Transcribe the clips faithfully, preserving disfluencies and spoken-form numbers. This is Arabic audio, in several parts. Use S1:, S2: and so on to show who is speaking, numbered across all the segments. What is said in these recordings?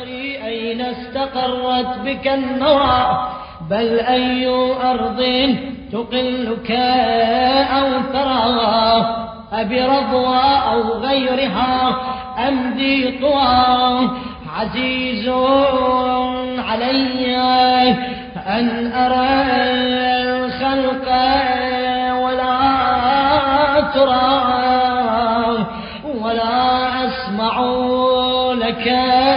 S1: تدري أين استقرت بك النوى، بل أي أرض تقلك أو ترى، أبرضوى أو غيرها أمضي طوى. عزيز علي أن أرى الخلق ولا ترى، ولا أسمع لك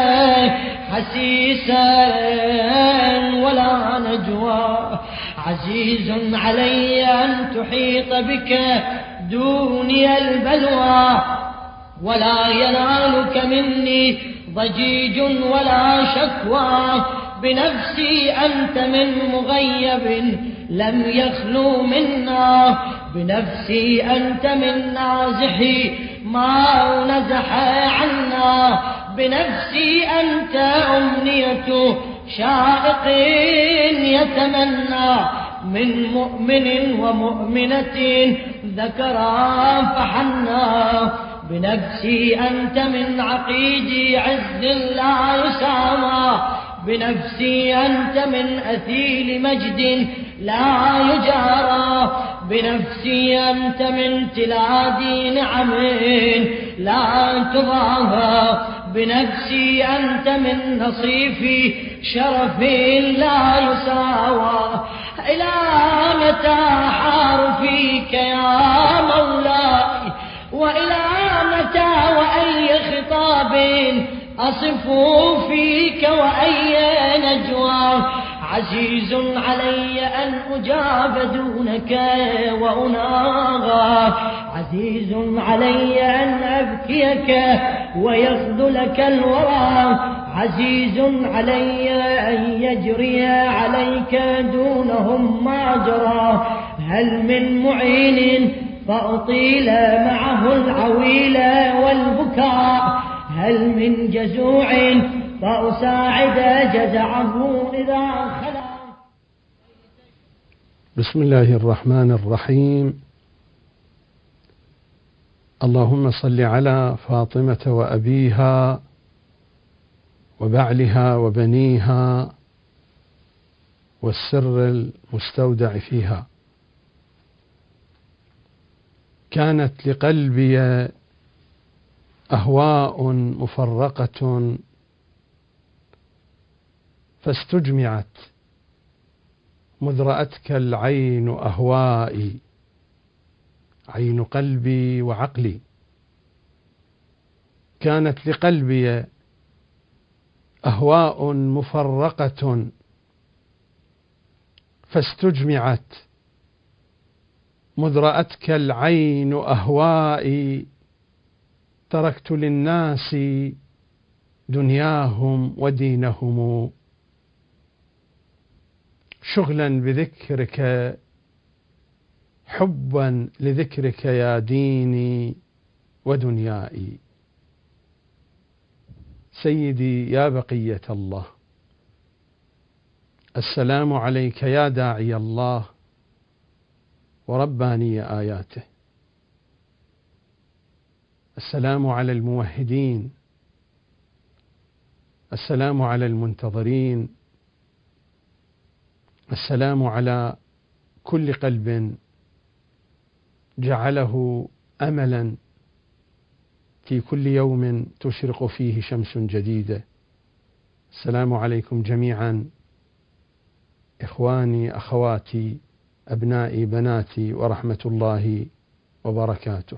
S1: حسيسا ولا نجوى. عزيز علي أن تحيط بك دوني البلوى، ولا ينالك مني ضجيج ولا شكوى. بنفسي أنت من مغيب لم يخلو منا، بنفسي أنت من نازحي ما نزح عنا. بنفسي أنت أمنية شائق يتمنى، من مؤمن ومؤمنة ذكرا فحنا. بنفسي أنت من عقيد عز لا يسامى، بنفسي أنت من أثيل مجد لا يجارى. بنفسي أنت من تلادي نعم لا تضاهى، بنفسي أنت من نصيف شرف لا يساوى. إلى متى حار فيك يا مولاي، وإلى متى وأي خطاب أصف فيك وأي نجوى. عزيز علي أن أجاب دونك وأناغى، عزيز علي أن أبكيك ويخذلك الورى. عزيز علي أن يجري عليك دونهم ما جرى. هل من معين فأطيل معه العويل والبكاء، هل من جزوع فأساعد جزعه إذا خلا.
S2: بسم الله الرحمن الرحيم. اللهم صل على فاطمة وأبيها وبعلها وبنيها والسر المستودع فيها. كانت لقلبي أهواء مفرقة فاستجمعت، مذ رأتك العين أهوائي، عين قلبي وعقلي. كانت لقلبي أهواء مفرقة فاستجمعت، مذ رأتك العين أهوائي. تركت للناس دنياهم ودينهم، شغلا بذكرك حبا لذكرك يا ديني ودنياي. سيدي يا بقية الله، السلام عليك يا داعي الله ورباني آياته. السلام على الموحدين، السلام على المنتظرين، السلام على كل قلب جعله أملا في كل يوم تشرق فيه شمس جديدة. السلام عليكم جميعا إخواني أخواتي أبنائي بناتي ورحمة الله وبركاته.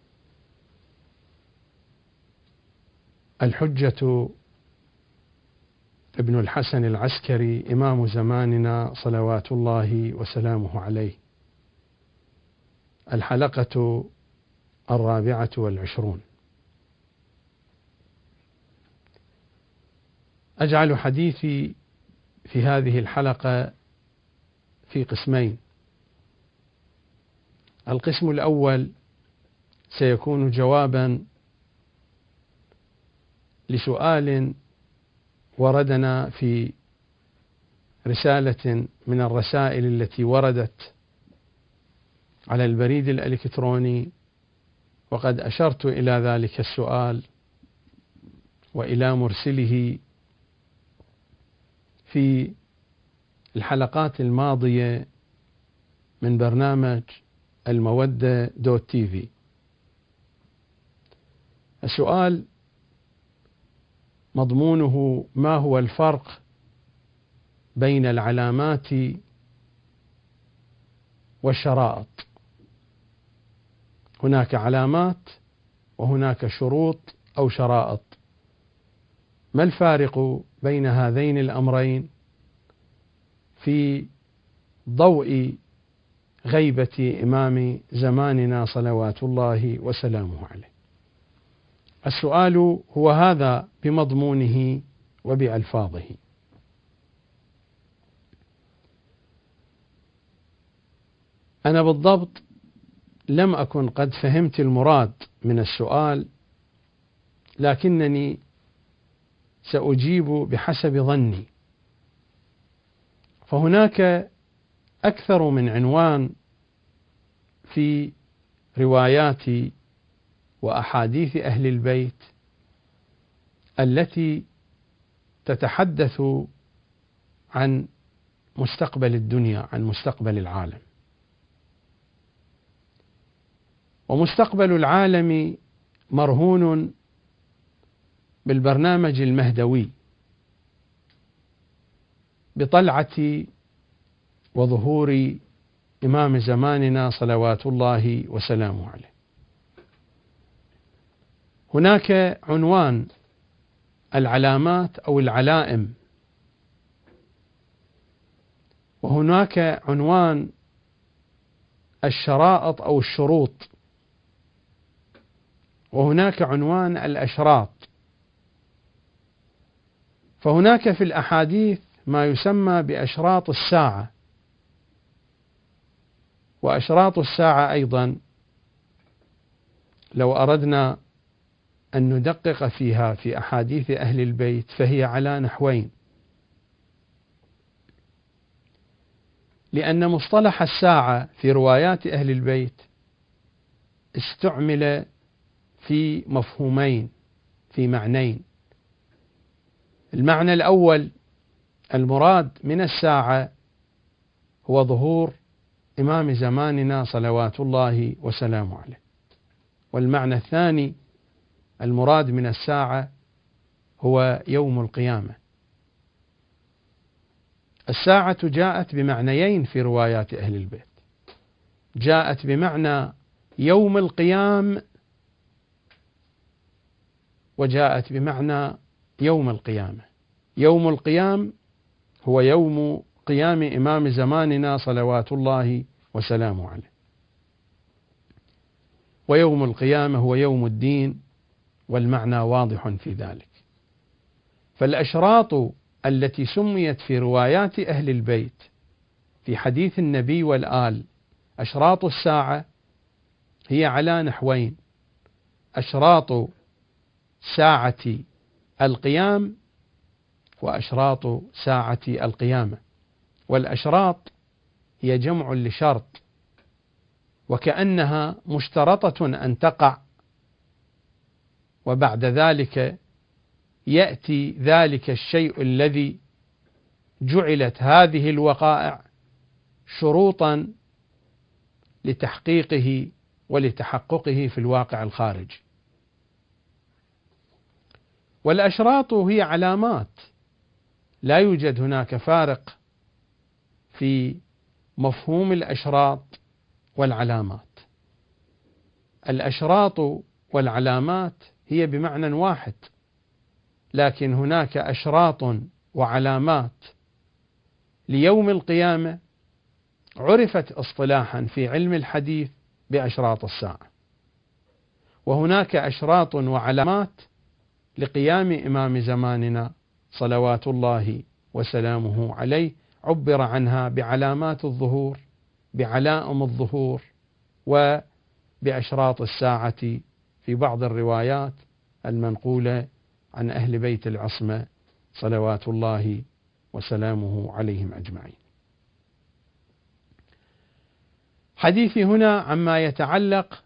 S2: الحجة ابن الحسن العسكري إمام زماننا صلوات الله وسلامه عليه. الحلقة الرابعة والعشرون. أجعل حديثي في هذه الحلقة في قسمين. القسم الأول سيكون جوابا لسؤال وردنا في رسالة من الرسائل التي وردت على البريد الإلكتروني، وقد أشرت إلى ذلك السؤال وإلى مرسله في الحلقات الماضية من برنامج المودة دوت تي في. السؤال مضمونه: ما هو الفرق بين العلامات والشرائط؟ هناك علامات وهناك شروط أو شرائط، ما الفارق بين هذين الأمرين في ضوء غيبة إمام زماننا صلوات الله وسلامه عليه؟ السؤال هو هذا بمضمونه وبألفاظه. أنا بالضبط لم أكن قد فهمت المراد من السؤال، لكنني سأجيب بحسب ظني. فهناك أكثر من عنوان في روايات وأحاديث أهل البيت التي تتحدث عن مستقبل الدنيا، عن مستقبل العالم. ومستقبل العالم مرهون بالبرنامج المهدوي، بطلعة وظهور إمام زماننا صلوات الله وسلامه عليه. هناك عنوان العلامات أو العلائم، وهناك عنوان الشرائط أو الشروط، وهناك عنوان الأشراط. فهناك في الأحاديث ما يسمى بأشراط الساعة، وأشراط الساعة أيضا لو أردنا أن ندقق فيها في أحاديث أهل البيت فهي على نحوين. لأن مصطلح الساعة في روايات أهل البيت استعمل في مفهومين، في معنيين. المعنى الأول: المراد من الساعة هو ظهور إمام زماننا صلوات الله وسلامه عليه. والمعنى الثاني: المراد من الساعة هو يوم القيامة. الساعة جاءت بمعنيين في روايات أهل البيت، جاءت بمعنى يوم القيام، وجاءت بمعنى يوم القيامة. يوم القيام هو يوم قيام إمام زماننا صلوات الله وسلامه عليه، ويوم القيامة هو يوم الدين، والمعنى واضح في ذلك. فالأشراط التي سميت في روايات أهل البيت في حديث النبي والآل أشراط الساعة هي على نحوين: أشراط ساعة القيام وأشراط ساعة القيامة. والأشراط هي جمع لشرط، وكأنها مشترطة أن تقع، وبعد ذلك يأتي ذلك الشيء الذي جعلت هذه الوقائع شروطا لتحقيقه ولتحققه في الواقع الخارجي. والأشراط هي علامات، لا يوجد هناك فارق في مفهوم الأشراط والعلامات. الأشراط والعلامات هي بمعنى واحد، لكن هناك أشراط وعلامات ليوم القيامة عرفت اصطلاحا في علم الحديث بأشراط الساعة، وهناك أشراط وعلامات لقيام إمام زماننا صلوات الله وسلامه عليه، عبر عنها بعلامات الظهور، بعلائم الظهور، وبأشراط الساعة في بعض الروايات المنقولة عن أهل بيت العصمة صلوات الله وسلامه عليهم أجمعين. حديثي هنا عما يتعلق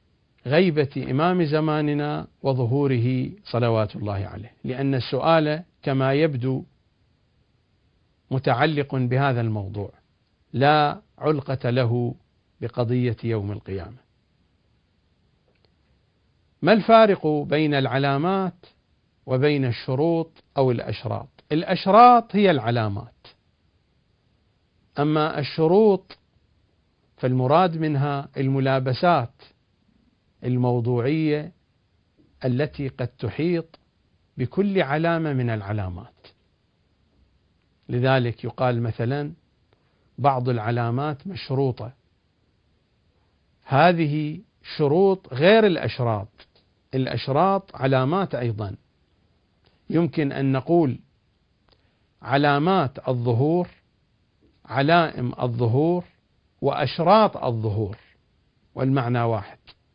S2: بغيبة إمام زماننا وظهوره صلوات الله عليه، لأن السؤال كما يبدو متعلق بهذا الموضوع، لا علقة له بقضية يوم القيامة. ما الفارق بين العلامات وبين الشروط أو الأشراط؟ الأشراط هي العلامات، أما الشروط فالمراد منها الملابسات الموضوعية التي قد تحيط بكل علامة من العلامات. لذلك يقال مثلا بعض العلامات مشروطة، هذه شروط غير الأشراط. الأشراط علامات أيضا، يمكن أن نقول علامات الظهور، علائم الظهور، وأشراط الظهور، والمعنى واحد.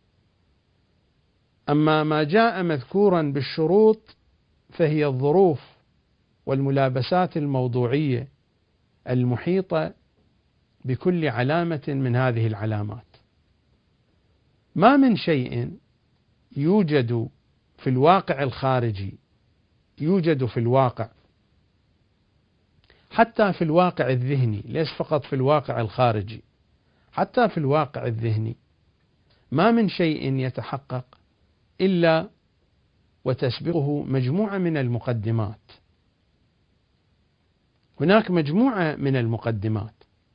S2: أما ما جاء مذكورا بالشروط فهي الظروف والملابسات الموضوعية المحيطة بكل علامة من هذه العلامات. ما من شيء يوجد في الواقع الخارجي يوجد في الواقع، حتى في الواقع الذهني، ليس فقط في الواقع الخارجي، حتى في الواقع الذهني ما من شيء يتحقق إلا وتسبقه مجموعة من المقدمات. هناك مجموعة من المقدمات.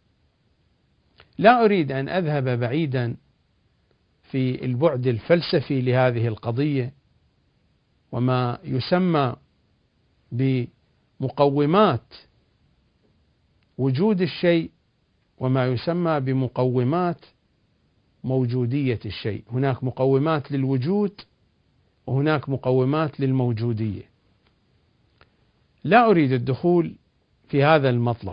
S2: لا أريد أن أذهب بعيدا في البعد الفلسفي لهذه القضية وما يسمى بمقومات وجود الشيء وما يسمى بمقومات موجودية الشيء. هناك مقومات للوجود وهناك مقومات للموجودية. لا أريد الدخول في هذا المطلب،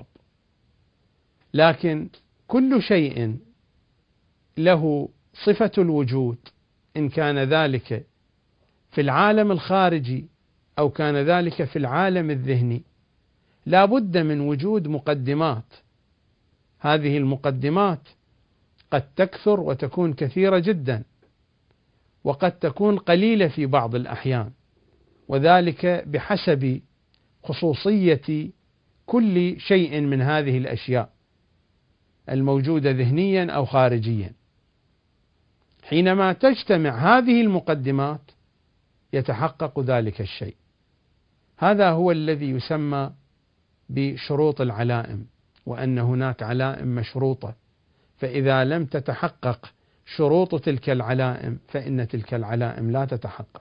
S2: لكن كل شيء له صفة الوجود، إن كان ذلك في العالم الخارجي أو كان ذلك في العالم الذهني، لا بد من وجود مقدمات. هذه المقدمات قد تكثر وتكون كثيرة جدا، وقد تكون قليلة في بعض الأحيان، وذلك بحسب خصوصية كل شيء من هذه الأشياء الموجودة ذهنيا أو خارجيا. حينما تجتمع هذه المقدمات يتحقق ذلك الشيء. هذا هو الذي يسمى بشروط العلائم، وأن هناك علائم مشروطة، فإذا لم تتحقق شروط تلك العلائم فإن تلك العلائم لا تتحقق.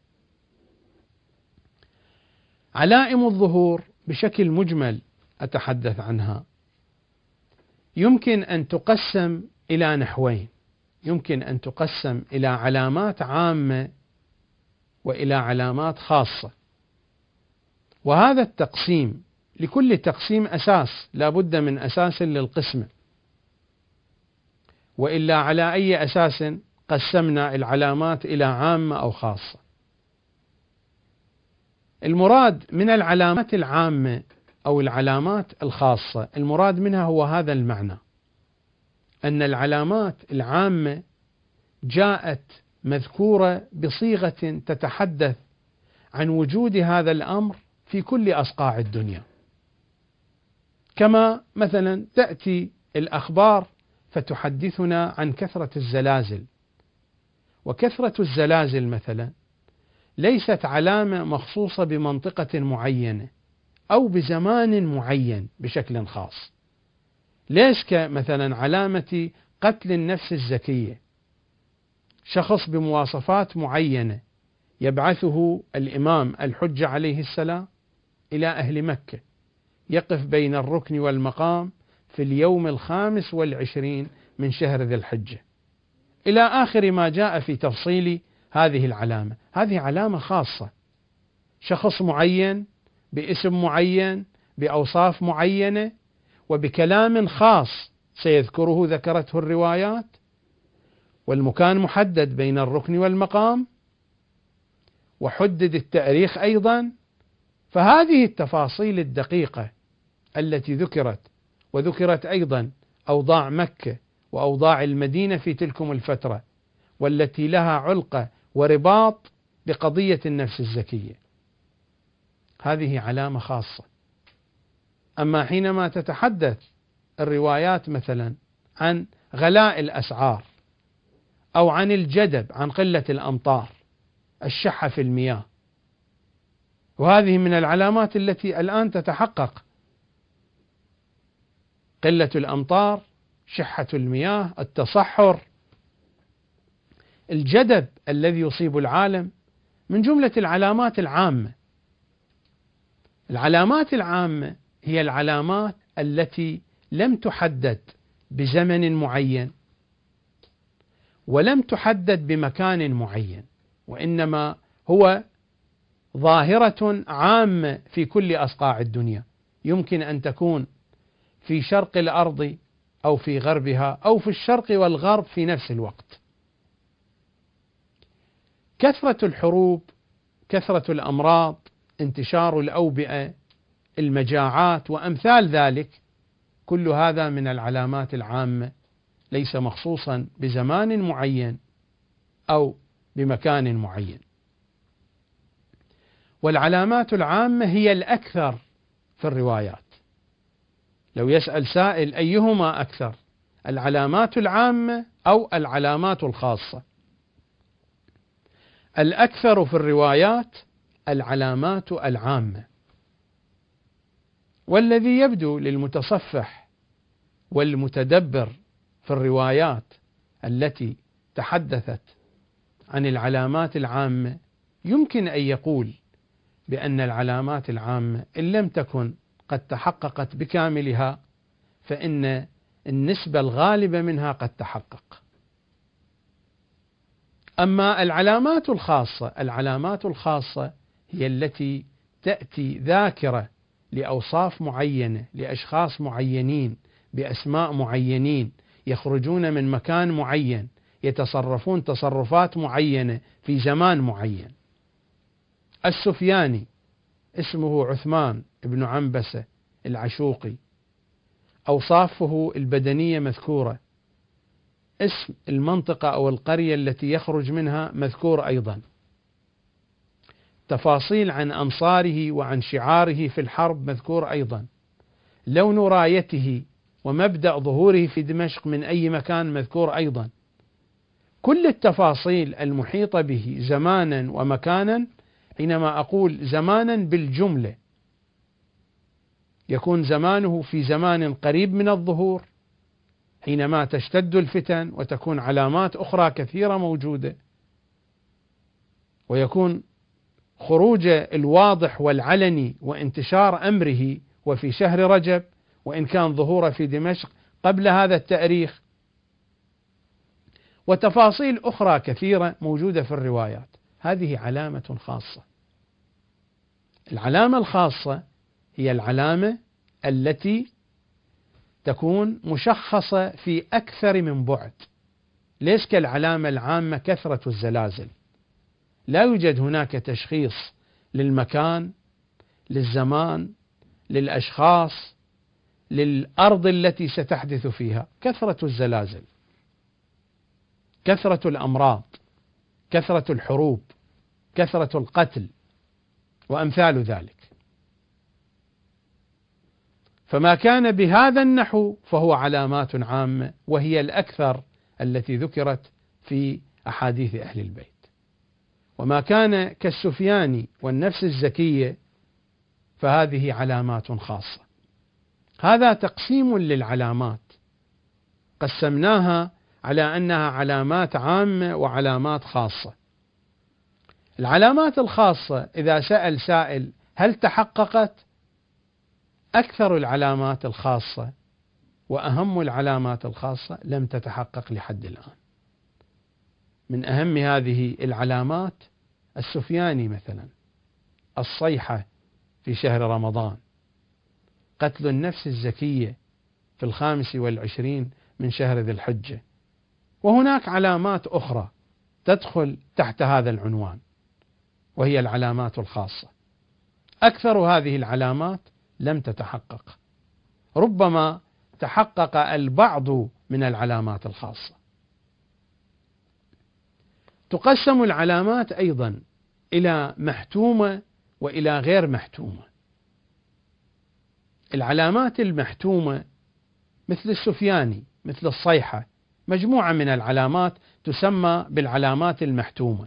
S2: علائم الظهور بشكل مجمل أتحدث عنها، يمكن أن تقسم إلى نحوين. يمكن أن تقسم إلى علامات عامة وإلى علامات خاصة، وهذا التقسيم لكل تقسيم أساس، لا بد من أساس للقسمة، وإلا على أي أساس قسمنا العلامات إلى عامة أو خاصة. المراد من العلامات العامة أو العلامات الخاصة، المراد منها هو هذا المعنى، أن العلامات العامة جاءت مذكورة بصيغة تتحدث عن وجود هذا الأمر في كل أصقاع الدنيا، كما مثلا تأتي الأخبار فتحدثنا عن كثرة الزلازل، وكثرة الزلازل مثلا ليست علامة مخصوصة بمنطقة معينة أو بزمان معين بشكل خاص، ليس كمثلا علامة قتل النفس الزكية، شخص بمواصفات معينة يبعثه الإمام الحجة عليه السلام إلى أهل مكة، يقف بين الركن والمقام في اليوم الخامس والعشرين من شهر ذي الحجة، إلى آخر ما جاء في تفصيل هذه العلامة. هذه علامة خاصة، شخص معين باسم معين بأوصاف معينة وبكلام خاص سيذكره ذكرته الروايات، والمكان محدد بين الركن والمقام، وحدد التاريخ أيضا. فهذه التفاصيل الدقيقة التي ذكرت، وذكرت أيضا أوضاع مكة وأوضاع المدينة في تلكم الفترة، والتي لها علقة ورباط بقضية النفس الزكية. هذه علامة خاصة. أما حينما تتحدث الروايات مثلا عن غلاء الأسعار أو عن الجدب، عن قلة الأمطار، الشحة في المياه، وهذه من العلامات التي الآن تتحقق، قلة الأمطار، شحة المياه، التصحر، الجدب الذي يصيب العالم، من جملة العلامات العامة. العلامات العامة هي العلامات التي لم تحدد بزمن معين ولم تحدد بمكان معين، وإنما هو ظاهرة عامة في كل أصقاع الدنيا، يمكن أن تكون في شرق الأرض أو في غربها أو في الشرق والغرب في نفس الوقت. كثرة الحروب، كثرة الأمراض، انتشار الأوبئة، المجاعات وأمثال ذلك، كل هذا من العلامات العامة، ليس مخصوصا بزمان معين أو بمكان معين. والعلامات العامة هي الأكثر في الروايات. لو يسأل سائل أيهما أكثر، العلامات العامة أو العلامات الخاصة؟ الأكثر في الروايات العلامات العامة. والذي يبدو للمتصفح والمتدبر في الروايات التي تحدثت عن العلامات العامة، يمكن أن يقول بأن العلامات العامة إن لم تكن قد تحققت بكاملها فإن النسبة الغالبة منها قد تحقق. أما العلامات الخاصة، العلامات الخاصة هي التي تأتي ذاكرة لأوصاف معينة، لأشخاص معينين، بأسماء معينين، يخرجون من مكان معين، يتصرفون تصرفات معينة في زمان معين. السفياني اسمه عثمان بن عنبسة العشوقي، أوصافه البدنية مذكورة، اسم المنطقة أو القرية التي يخرج منها مذكور أيضا، تفاصيل عن أنصاره وعن شعاره في الحرب مذكور أيضا، لون رايته ومبدأ ظهوره في دمشق من أي مكان مذكور أيضا. كل التفاصيل المحيطة به زمانا ومكانا، حينما أقول زمانا بالجملة يكون زمانه في زمان قريب من الظهور حينما تشتد الفتن وتكون علامات أخرى كثيرة موجودة، ويكون خروجه الواضح والعلني وانتشار أمره وفي شهر رجب، وإن كان ظهوره في دمشق قبل هذا التاريخ، وتفاصيل أخرى كثيرة موجودة في الروايات. هذه علامة خاصة. العلامة الخاصة هي العلامة التي تكون مشخصة في أكثر من بعد، ليس كالعلامة العامة كثرة الزلازل، لا يوجد هناك تشخيص للمكان، للزمان، للأشخاص، للأرض التي ستحدث فيها. كثرة الزلازل، كثرة الأمراض، كثرة الحروب، كثرة القتل وأمثال ذلك. فما كان بهذا النحو فهو علامات عامة، وهي الأكثر التي ذكرت في أحاديث أهل البيت. وما كان كالسفياني والنفس الزكية فهذه علامات خاصة. هذا تقسيم للعلامات، قسمناها على أنها علامات عامة وعلامات خاصة. العلامات الخاصة إذا سأل سائل هل تحققت؟ أكثر العلامات الخاصة وأهم العلامات الخاصة لم تتحقق لحد الآن. من أهم هذه العلامات السفياني مثلا، الصيحة في شهر رمضان، قتل النفس الزكية في الخامس والعشرين من شهر ذي الحجة، وهناك علامات أخرى تدخل تحت هذا العنوان وهي العلامات الخاصة. أكثر هذه العلامات لم تتحقق، ربما تحقق البعض من العلامات الخاصة. تقسم العلامات أيضا إلى محتومة وإلى غير محتومة. العلامات المحتومة مثل السفياني، مثل الصيحة، مجموعة من العلامات تسمى بالعلامات المحتومة.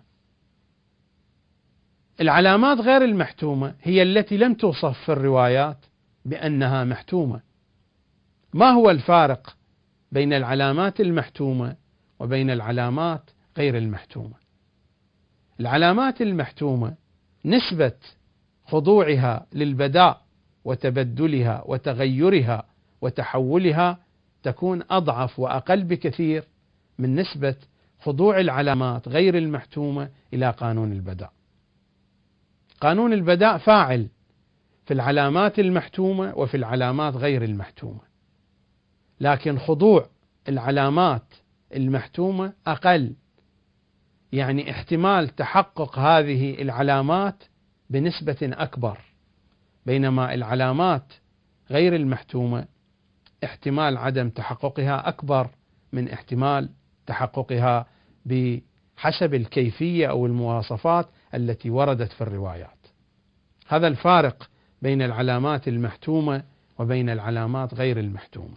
S2: العلامات غير المحتومة هي التي لم توصف في الروايات بأنها محتومة. ما هو الفارق بين العلامات المحتومة وبين العلامات غير المحتومة؟ العلامات المحتومة نسبة خضوعها للبداء وتبدلها وتغيرها وتحولها تكون أضعف وأقل بكثير من نسبة خضوع العلامات غير المحتومة إلى قانون البداء. قانون البداء فاعل في العلامات المحتومة وفي العلامات غير المحتومة، لكن خضوع العلامات المحتومة أقل، يعني احتمال تحقق هذه العلامات بنسبة أكبر، بينما العلامات غير المحتومة احتمال عدم تحققها أكبر من احتمال تحققها بحسب الكيفية أو المواصفات التي وردت في الروايات. هذا الفارق بين العلامات المحتومة وبين العلامات غير المحتومة.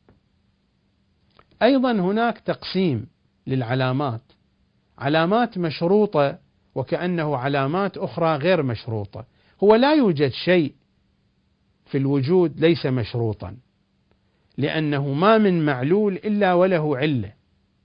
S2: أيضا هناك تقسيم للعلامات، علامات مشروطة وكأنه علامات أخرى غير مشروطة. هو لا يوجد شيء في الوجود ليس مشروطا، لأنه ما من معلول إلا وله علة،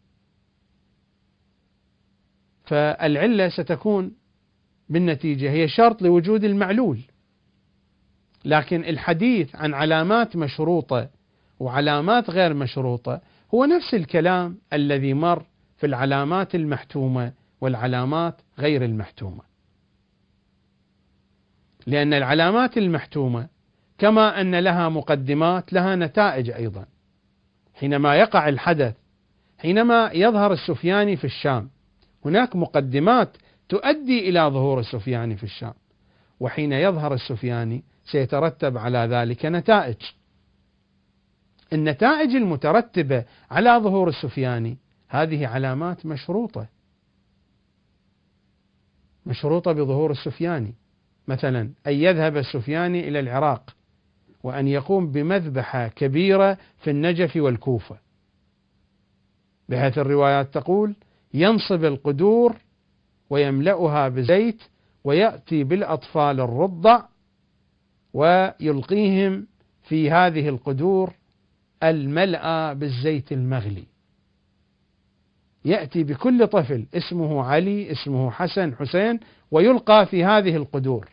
S2: فالعلة ستكون بالنتيجة هي شرط لوجود المعلول. لكن الحديث عن علامات مشروطة وعلامات غير مشروطة هو نفس الكلام الذي مر في العلامات المحتومة والعلامات غير المحتومة، لأن العلامات المحتومة كما أن لها مقدمات لها نتائج أيضا. حينما يقع الحدث، حينما يظهر السفياني في الشام، هناك مقدمات تؤدي إلى ظهور السفياني في الشام، وحين يظهر السفياني سيترتب على ذلك نتائج. النتائج المترتبة على ظهور السفياني هذه علامات مشروطة، مشروطة بظهور السفياني، مثلا أن يذهب السفياني إلى العراق وأن يقوم بمذبحة كبيرة في النجف والكوفة، بحيث الروايات تقول ينصب القدور ويملأها بزيت ويأتي بالأطفال الرضع ويلقيهم في هذه القدور الملأى بالزيت المغلي. يأتي بكل طفل اسمه علي، اسمه حسن، حسين، ويلقى في هذه القدور.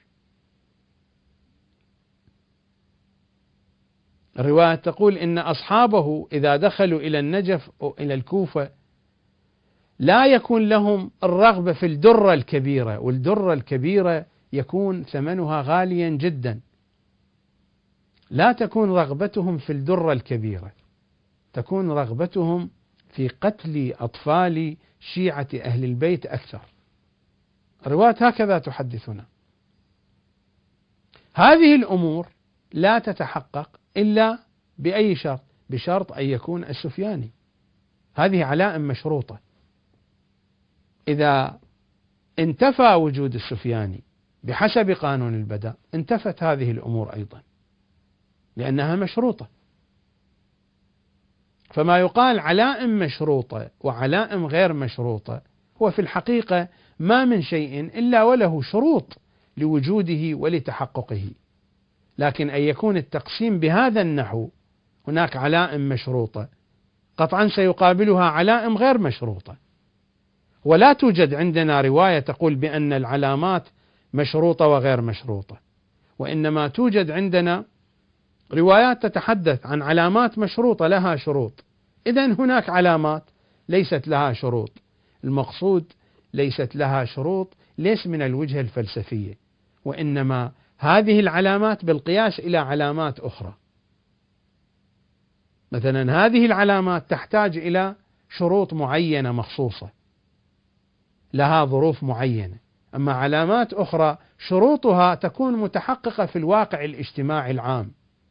S2: الرواية تقول إن أصحابه إذا دخلوا إلى النجف أو إلى الكوفة لا يكون لهم الرغبة في الدرة الكبيرة، والدرة الكبيرة يكون ثمنها غاليا جدا. لا تكون رغبتهم في الدرة الكبيرة، تكون رغبتهم في قتل أطفال شيعة أهل البيت أكثر. الرواية هكذا تحدثنا. هذه الأمور لا تتحقق إلا بأي شرط؟ بشرط أن يكون السفياني. هذه علائم مشروطة. إذا انتفى وجود السفياني بحسب قانون البداء انتفت هذه الأمور أيضا، لأنها مشروطة. فما يقال علائم مشروطة وعلائم غير مشروطة هو في الحقيقة ما من شيء إلا وله شروط لوجوده ولتحققه. لكن أن يكون التقسيم بهذا النحو، هناك علائم مشروطة قطعا سيقابلها علائم غير مشروطة، ولا توجد عندنا رواية تقول بأن العلامات مشروطة وغير مشروطة، وإنما توجد عندنا روايات تتحدث عن علامات مشروطة لها شروط. إذن هناك علامات ليست لها شروط. المقصود ليست لها شروط ليس من الوجهة الفلسفية، وإنما هذه العلامات بالقياس إلى علامات أخرى. مثلا هذه العلامات تحتاج إلى شروط معينة مخصوصة لها ظروف معينة، أما علامات أخرى شروطها تكون متحققة في الواقع الاجتماعي العام.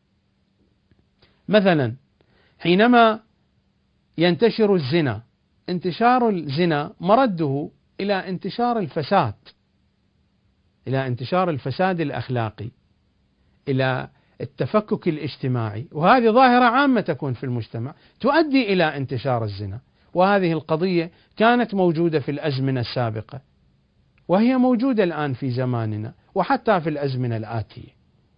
S2: مثلا حينما ينتشر الزنا، انتشار الزنا مرده إلى انتشار الفساد، إلى انتشار الفساد الأخلاقي، إلى التفكك الاجتماعي، وهذه ظاهرة عامة تكون في المجتمع تؤدي إلى انتشار الزنا. وهذه القضية كانت موجودة في الأزمنة السابقة، وهي موجودة الآن في زماننا وحتى في الأزمنة الآتية.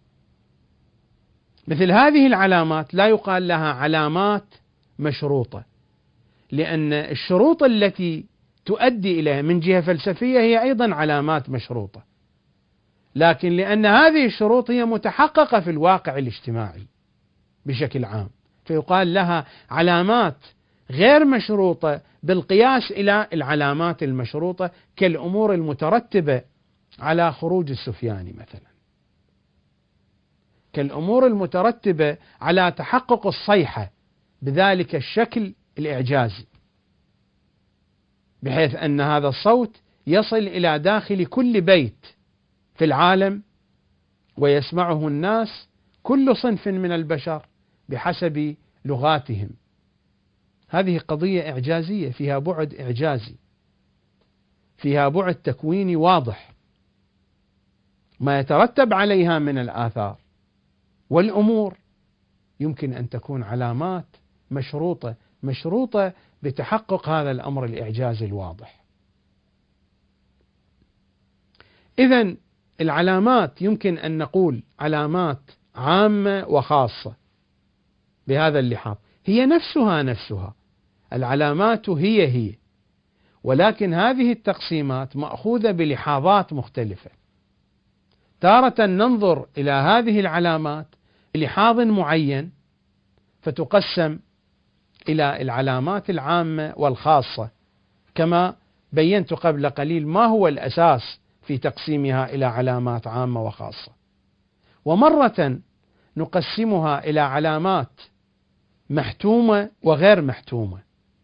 S2: مثل هذه العلامات لا يقال لها علامات مشروطة، لأن الشروط التي تؤدي إليها من جهة فلسفية هي أيضا علامات مشروطة، لكن لأن هذه الشروط هي متحققة في الواقع الاجتماعي بشكل عام، فيقال لها علامات غير مشروطة بالقياس إلى العلامات المشروطة، كالأمور المترتبة على خروج السفياني مثلا، كالأمور المترتبة على تحقق الصيحة بذلك الشكل الإعجازي، بحيث أن هذا الصوت يصل إلى داخل كل بيت في العالم ويسمعه الناس كل صنف من البشر بحسب لغاتهم. هذه قضية إعجازية فيها بعد إعجازي، فيها بعد تكويني واضح، ما يترتب عليها من الآثار والأمور يمكن أن تكون علامات مشروطة مشروطة بتحقق هذا الأمر الإعجازي الواضح. إذن العلامات يمكن أن نقول علامات عامة وخاصة بهذا اللحاظ، هي نفسها نفسها، العلامات هي هي، ولكن هذه التقسيمات مأخوذة بلحاظات مختلفة. تارة ننظر إلى هذه العلامات بلحاظ معين فتقسم إلى العلامات العامة والخاصة، كما بينت قبل قليل ما هو الأساس في تقسيمها إلى علامات عامة وخاصة. ومرة نقسمها إلى علامات محتومة وغير محتومة.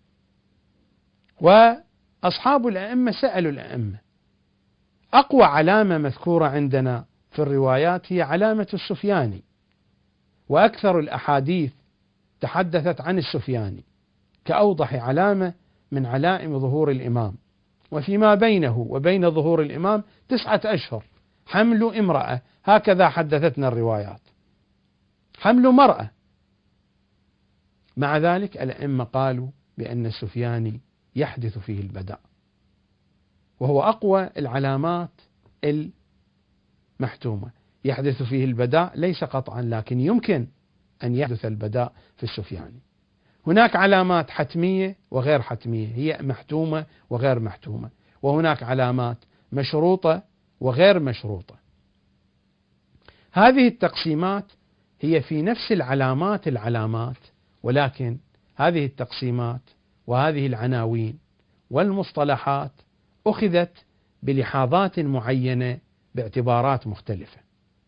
S2: وأصحاب الأئمة سألوا الأئمة، أقوى علامة مذكورة عندنا في الروايات هي علامة السفياني، وأكثر الأحاديث تحدثت عن السفياني كأوضح علامة من علائم ظهور الإمام، وفيما بينه وبين ظهور الإمام تسعة أشهر، حمل امرأة، هكذا حدثتنا الروايات، حمل مرأة. مع ذلك الأئمة قالوا بأن السفياني يحدث فيه البداء، وهو أقوى العلامات المحتومة. يحدث فيه البداء ليس قطعا، لكن يمكن أن يحدث البداء في السفياني. هناك علامات حتمية وغير حتمية، هي محتومة وغير محتومة، وهناك علامات مشروطة وغير مشروطة. هذه التقسيمات هي في نفس العلامات العلامات، ولكن هذه التقسيمات وهذه العناوين والمصطلحات أخذت بلحاظات معينة باعتبارات مختلفة.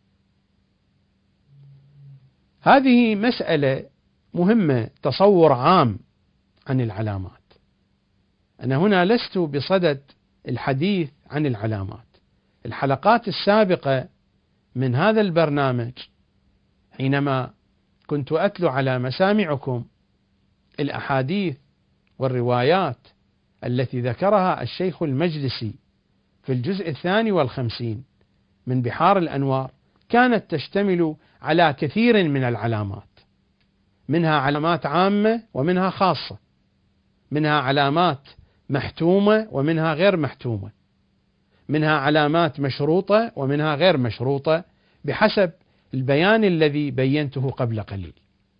S2: هذه مسألة مهمة، تصور عام عن العلامات. أنا هنا لست بصدد الحديث عن العلامات. الحلقات السابقة من هذا البرنامج حينما كنت أتلو على مسامعكم الأحاديث والروايات التي ذكرها الشيخ المجلسي في الجزء الثاني والخمسين من بحار الأنوار، كانت تشتمل على كثير من العلامات، منها علامات عامة ومنها خاصة، منها علامات محتومة ومنها غير محتومة، منها علامات مشروطة ومنها غير مشروطة، بحسب البيان الذي بينته قبل قليل.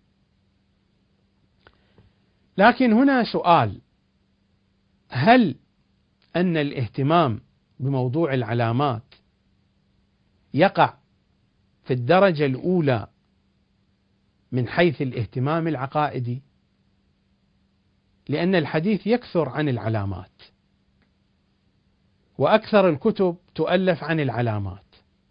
S2: لكن هنا سؤال: هل أن الاهتمام بموضوع العلامات يقع في الدرجة الأولى من حيث الاهتمام العقائدي؟ لأن الحديث يكثر عن العلامات، وأكثر الكتب تؤلف عن العلامات،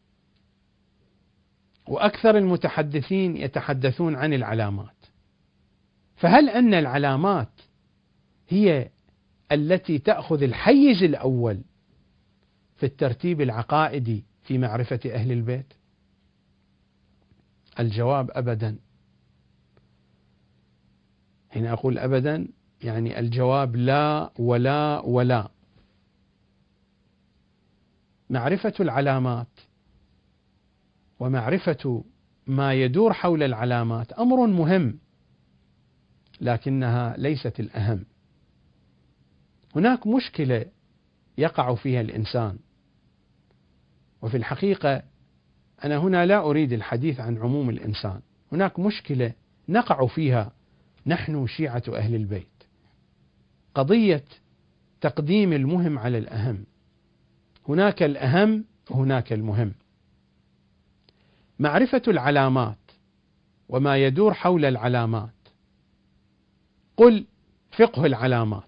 S2: وأكثر المتحدثين يتحدثون عن العلامات. فهل أن العلامات هي التي تأخذ الحيز الأول في الترتيب العقائدي في معرفة أهل البيت؟ الجواب أبدا. حين أقول أبدا يعني الجواب لا ولا ولا. معرفة العلامات ومعرفة ما يدور حول العلامات أمر مهم، لكنها ليست الأهم. هناك مشكلة يقع فيها الإنسان، وفي الحقيقة أنا هنا لا أريد الحديث عن عموم الإنسان، هناك مشكلة نقع فيها نحن شيعة أهل البيت، قضية تقديم المهم على الأهم. هناك الأهم وهناك المهم. معرفة العلامات وما يدور حول العلامات، قل فقه العلامات،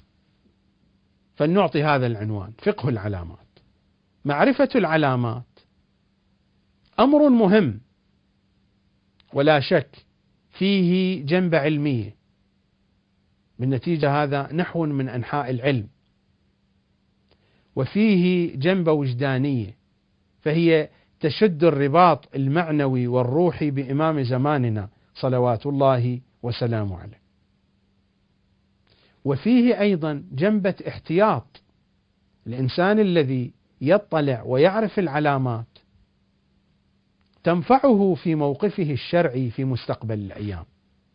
S2: فلنعطي هذا العنوان، فقه العلامات. معرفة العلامات أمر مهم ولا شك فيه جنبة علمية، بالنتيجة هذا نحو من أنحاء العلم، وفيه جنبة وجدانية، فهي تشد الرباط المعنوي والروحي بإمام زماننا صلوات الله وسلامه عليه. وفيه أيضا جنبة احتياط، الإنسان الذي يطلع ويعرف العلامات تنفعه في موقفه الشرعي في مستقبل الأيام،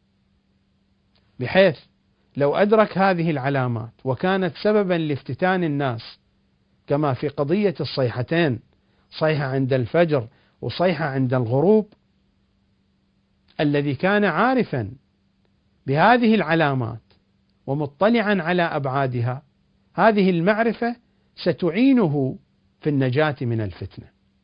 S2: بحيث لو أدرك هذه العلامات وكانت سببا لافتتان الناس، كما في قضية الصيحتين، صيحة عند الفجر وصيحة عند الغروب، الذي كان عارفا بهذه العلامات ومطلعا على أبعادها، هذه المعرفة ستعينه في النجاة من الفتنة.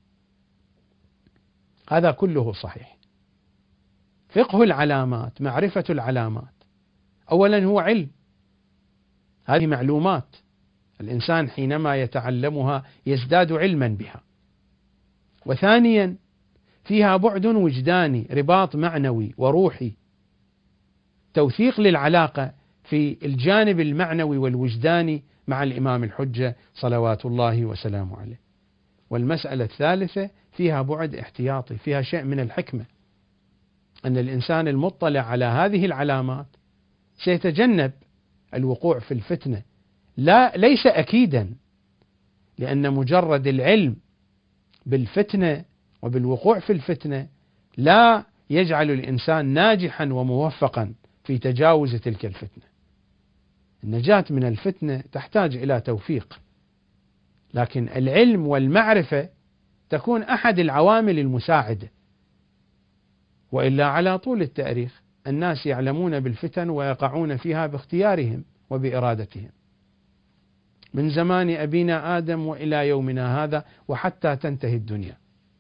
S2: هذا كله صحيح. فقه العلامات، معرفة العلامات، أولا هو علم، هذه معلومات، الإنسان حينما يتعلمها يزداد علما بها. وثانيا فيها بعد وجداني، رباط معنوي وروحي، توثيق للعلاقة في الجانب المعنوي والوجداني مع الإمام الحجة صلوات الله وسلامه عليه. والمسألة الثالثة فيها بعد احتياطي، فيها شيء من الحكمة، أن الإنسان المطلع على هذه العلامات سيتجنب الوقوع في الفتنة، لا ليس أكيدا، لأن مجرد العلم بالفتنة وبالوقوع في الفتنة لا يجعل الإنسان ناجحا وموفقا في تجاوز تلك الفتنة. النجاة من الفتنة تحتاج إلى توفيق، لكن العلم والمعرفة تكون أحد العوامل المساعدة، وإلا على طول التاريخ الناس يعلمون بالفتن ويقعون فيها باختيارهم وبإرادتهم، من زمان أبينا آدم وإلى يومنا هذا وحتى تنتهي الدنيا.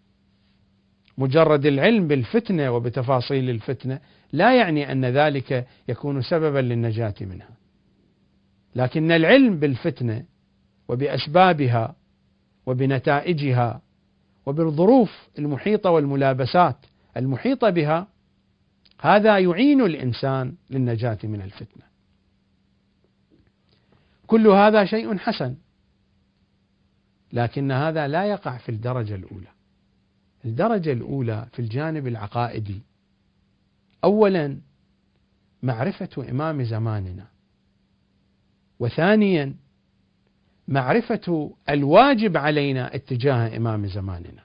S2: مجرد العلم بالفتنة وبتفاصيل الفتنة لا يعني أن ذلك يكون سببا للنجاة منها، لكن العلم بالفتنة وبأسبابها وبنتائجها وبالظروف المحيطة والملابسات المحيطة بها، هذا يعين الإنسان للنجاة من الفتنة. كل هذا شيء حسن، لكن هذا لا يقع في الدرجة الأولى. الدرجة الأولى في الجانب العقائدي، أولا معرفة إمام زماننا، وثانيا معرفة الواجب علينا اتجاه إمام زماننا.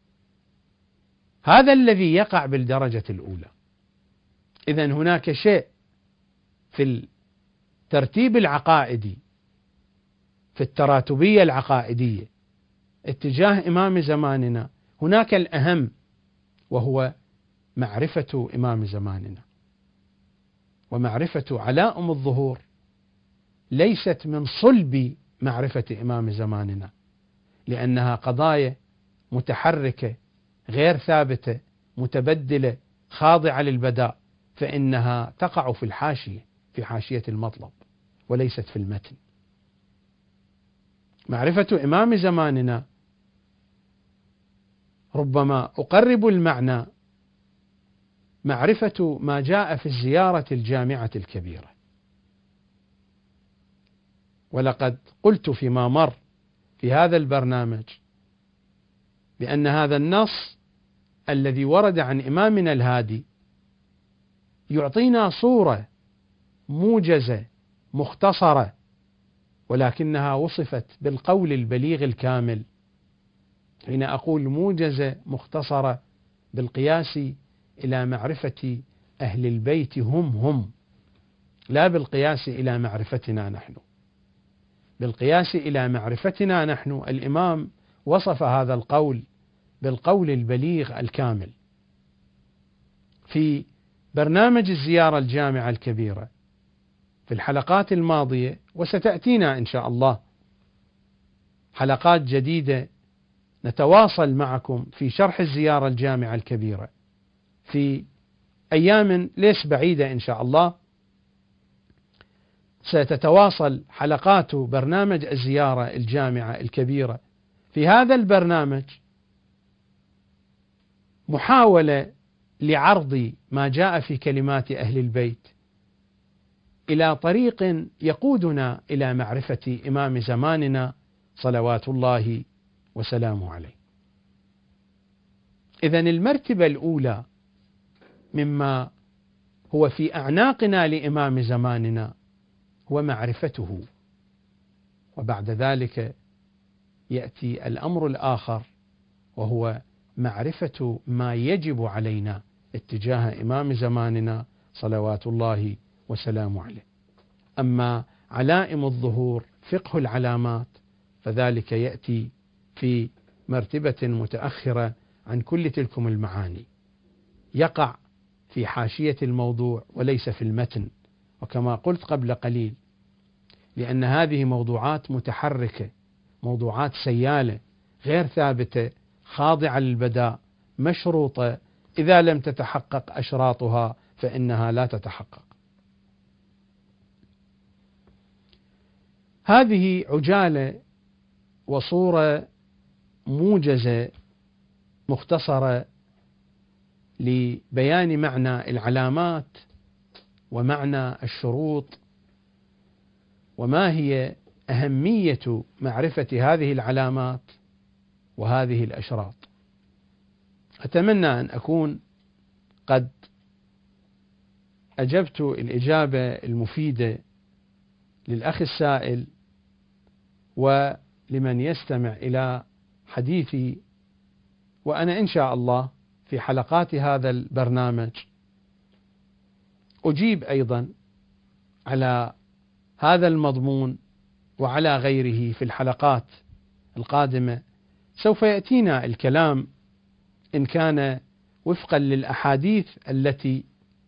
S2: هذا الذي يقع بالدرجة الأولى. إذن هناك شيء في الترتيب العقائدي، في التراتبية العقائدية اتجاه إمام زماننا، هناك الأهم وهو معرفة إمام زماننا. ومعرفة علائم الظهور ليست من صلب معرفة إمام زماننا، لأنها قضايا متحركة غير ثابتة متبدلة خاضعة للبداء، فإنها تقع في الحاشية، في حاشية المطلب وليست في المتن. معرفة إمام زماننا ربما أقرب المعنى معرفة ما جاء في الزيارة الجامعة الكبيرة. ولقد قلت فيما مر في هذا البرنامج بأن هذا النص الذي ورد عن إمامنا الهادي يعطينا صورة موجزة مختصرة، ولكنها وصفت بالقول البليغ الكامل حين أقول موجزة مختصرة بالقياس إلى معرفة أهل البيت هم هم، لا بالقياس إلى معرفتنا نحن. بالقياس إلى معرفتنا نحن الإمام وصف هذا القول بالقول البليغ الكامل في برنامج الزيارة الجامعة الكبيرة في الحلقات الماضية، وستأتينا إن شاء الله حلقات جديدة نتواصل معكم في شرح الزيارة الجامعة الكبيرة في أيام ليس بعيدة إن شاء الله. ستتواصل حلقات برنامج الزيارة الجامعة الكبيرة. في هذا البرنامج محاولة لعرض ما جاء في كلمات أهل البيت إلى طريق يقودنا إلى معرفة إمام زماننا صلوات الله وسلامه عليه. إذن المرتبة الأولى مما هو في أعناقنا لإمام زماننا هو معرفته، وبعد ذلك يأتي الأمر الآخر وهو معرفة ما يجب علينا اتجاه إمام زماننا صلوات الله وسلامه عليه. أما علائم الظهور فقه العلامات فذلك يأتي في مرتبة متأخرة عن كل تلكم المعاني، يقع في حاشية الموضوع وليس في المتن، وكما قلت قبل قليل لأن هذه موضوعات متحركة، موضوعات سيالة غير ثابتة، خاضعة للبداء، مشروطة، إذا لم تتحقق أشراطها فإنها لا تتحقق. هذه عجالة وصورة موجزة مختصرة لبيان معنى العلامات ومعنى الشروط وما هي أهمية معرفة هذه العلامات وهذه الأشراط. أتمنى أن أكون قد أجبت الإجابة المفيدة للأخ السائل ولمن يستمع إلى حديثي، وأنا إن شاء الله في حلقات هذا البرنامج أجيب أيضا على هذا المضمون وعلى غيره في الحلقات القادمة. سوف يأتينا الكلام إن كان وفقا للأحاديث التي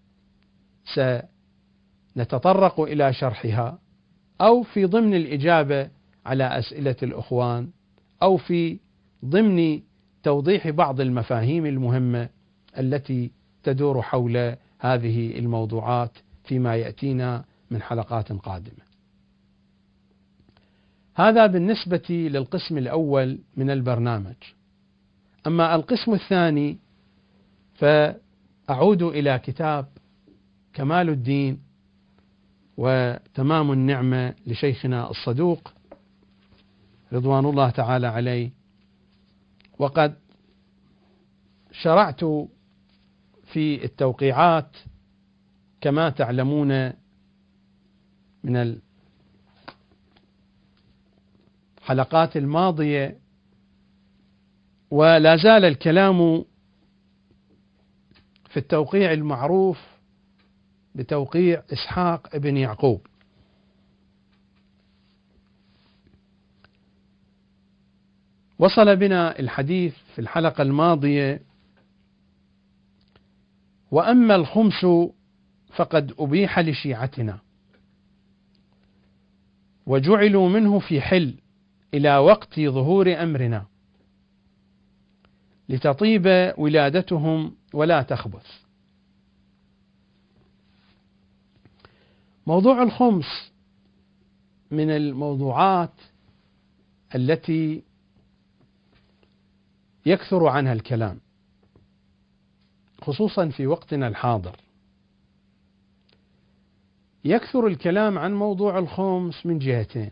S2: سنتطرق إلى شرحها، أو في ضمن الإجابة على أسئلة الأخوان، أو في ضمن توضيح بعض المفاهيم المهمة التي تدور حول هذه الموضوعات فيما يأتينا من حلقات قادمة. هذا بالنسبة للقسم الأول من البرنامج. أما القسم الثاني فأعود إلى كتاب كمال الدين وتمام النعمة لشيخنا الصدوق رضوان الله تعالى عليه، وقد شرعت في التوقيعات كما تعلمون من الحلقات الماضية، ولا زال الكلام في التوقيع المعروف بتوقيع إسحاق ابن يعقوب. وصل بنا الحديث في الحلقة الماضية: وأما الخمس فقد أبيح لشيعتنا وجعلوا منه في حل إلى وقت ظهور أمرنا لتطيب ولادتهم ولا تخبث. موضوع الخمس من الموضوعات التي يكثر عنها الكلام خصوصا في وقتنا الحاضر. يكثر الكلام عن موضوع الخمس من جهتين: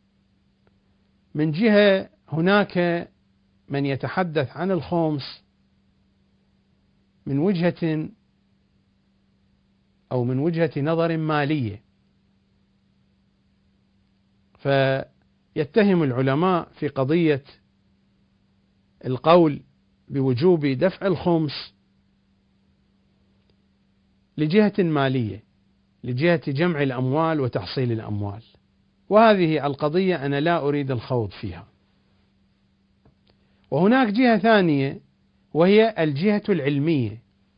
S2: من جهة هناك من يتحدث عن الخمس من وجهة أو من وجهة نظر مالية، فيتهم العلماء في قضية القول بوجوب دفع الخمس لجهة مالية، لجهة جمع الأموال وتحصيل الأموال، وهذه القضية أنا لا أريد الخوض فيها. وهناك جهة ثانية وهي الجهة العلمية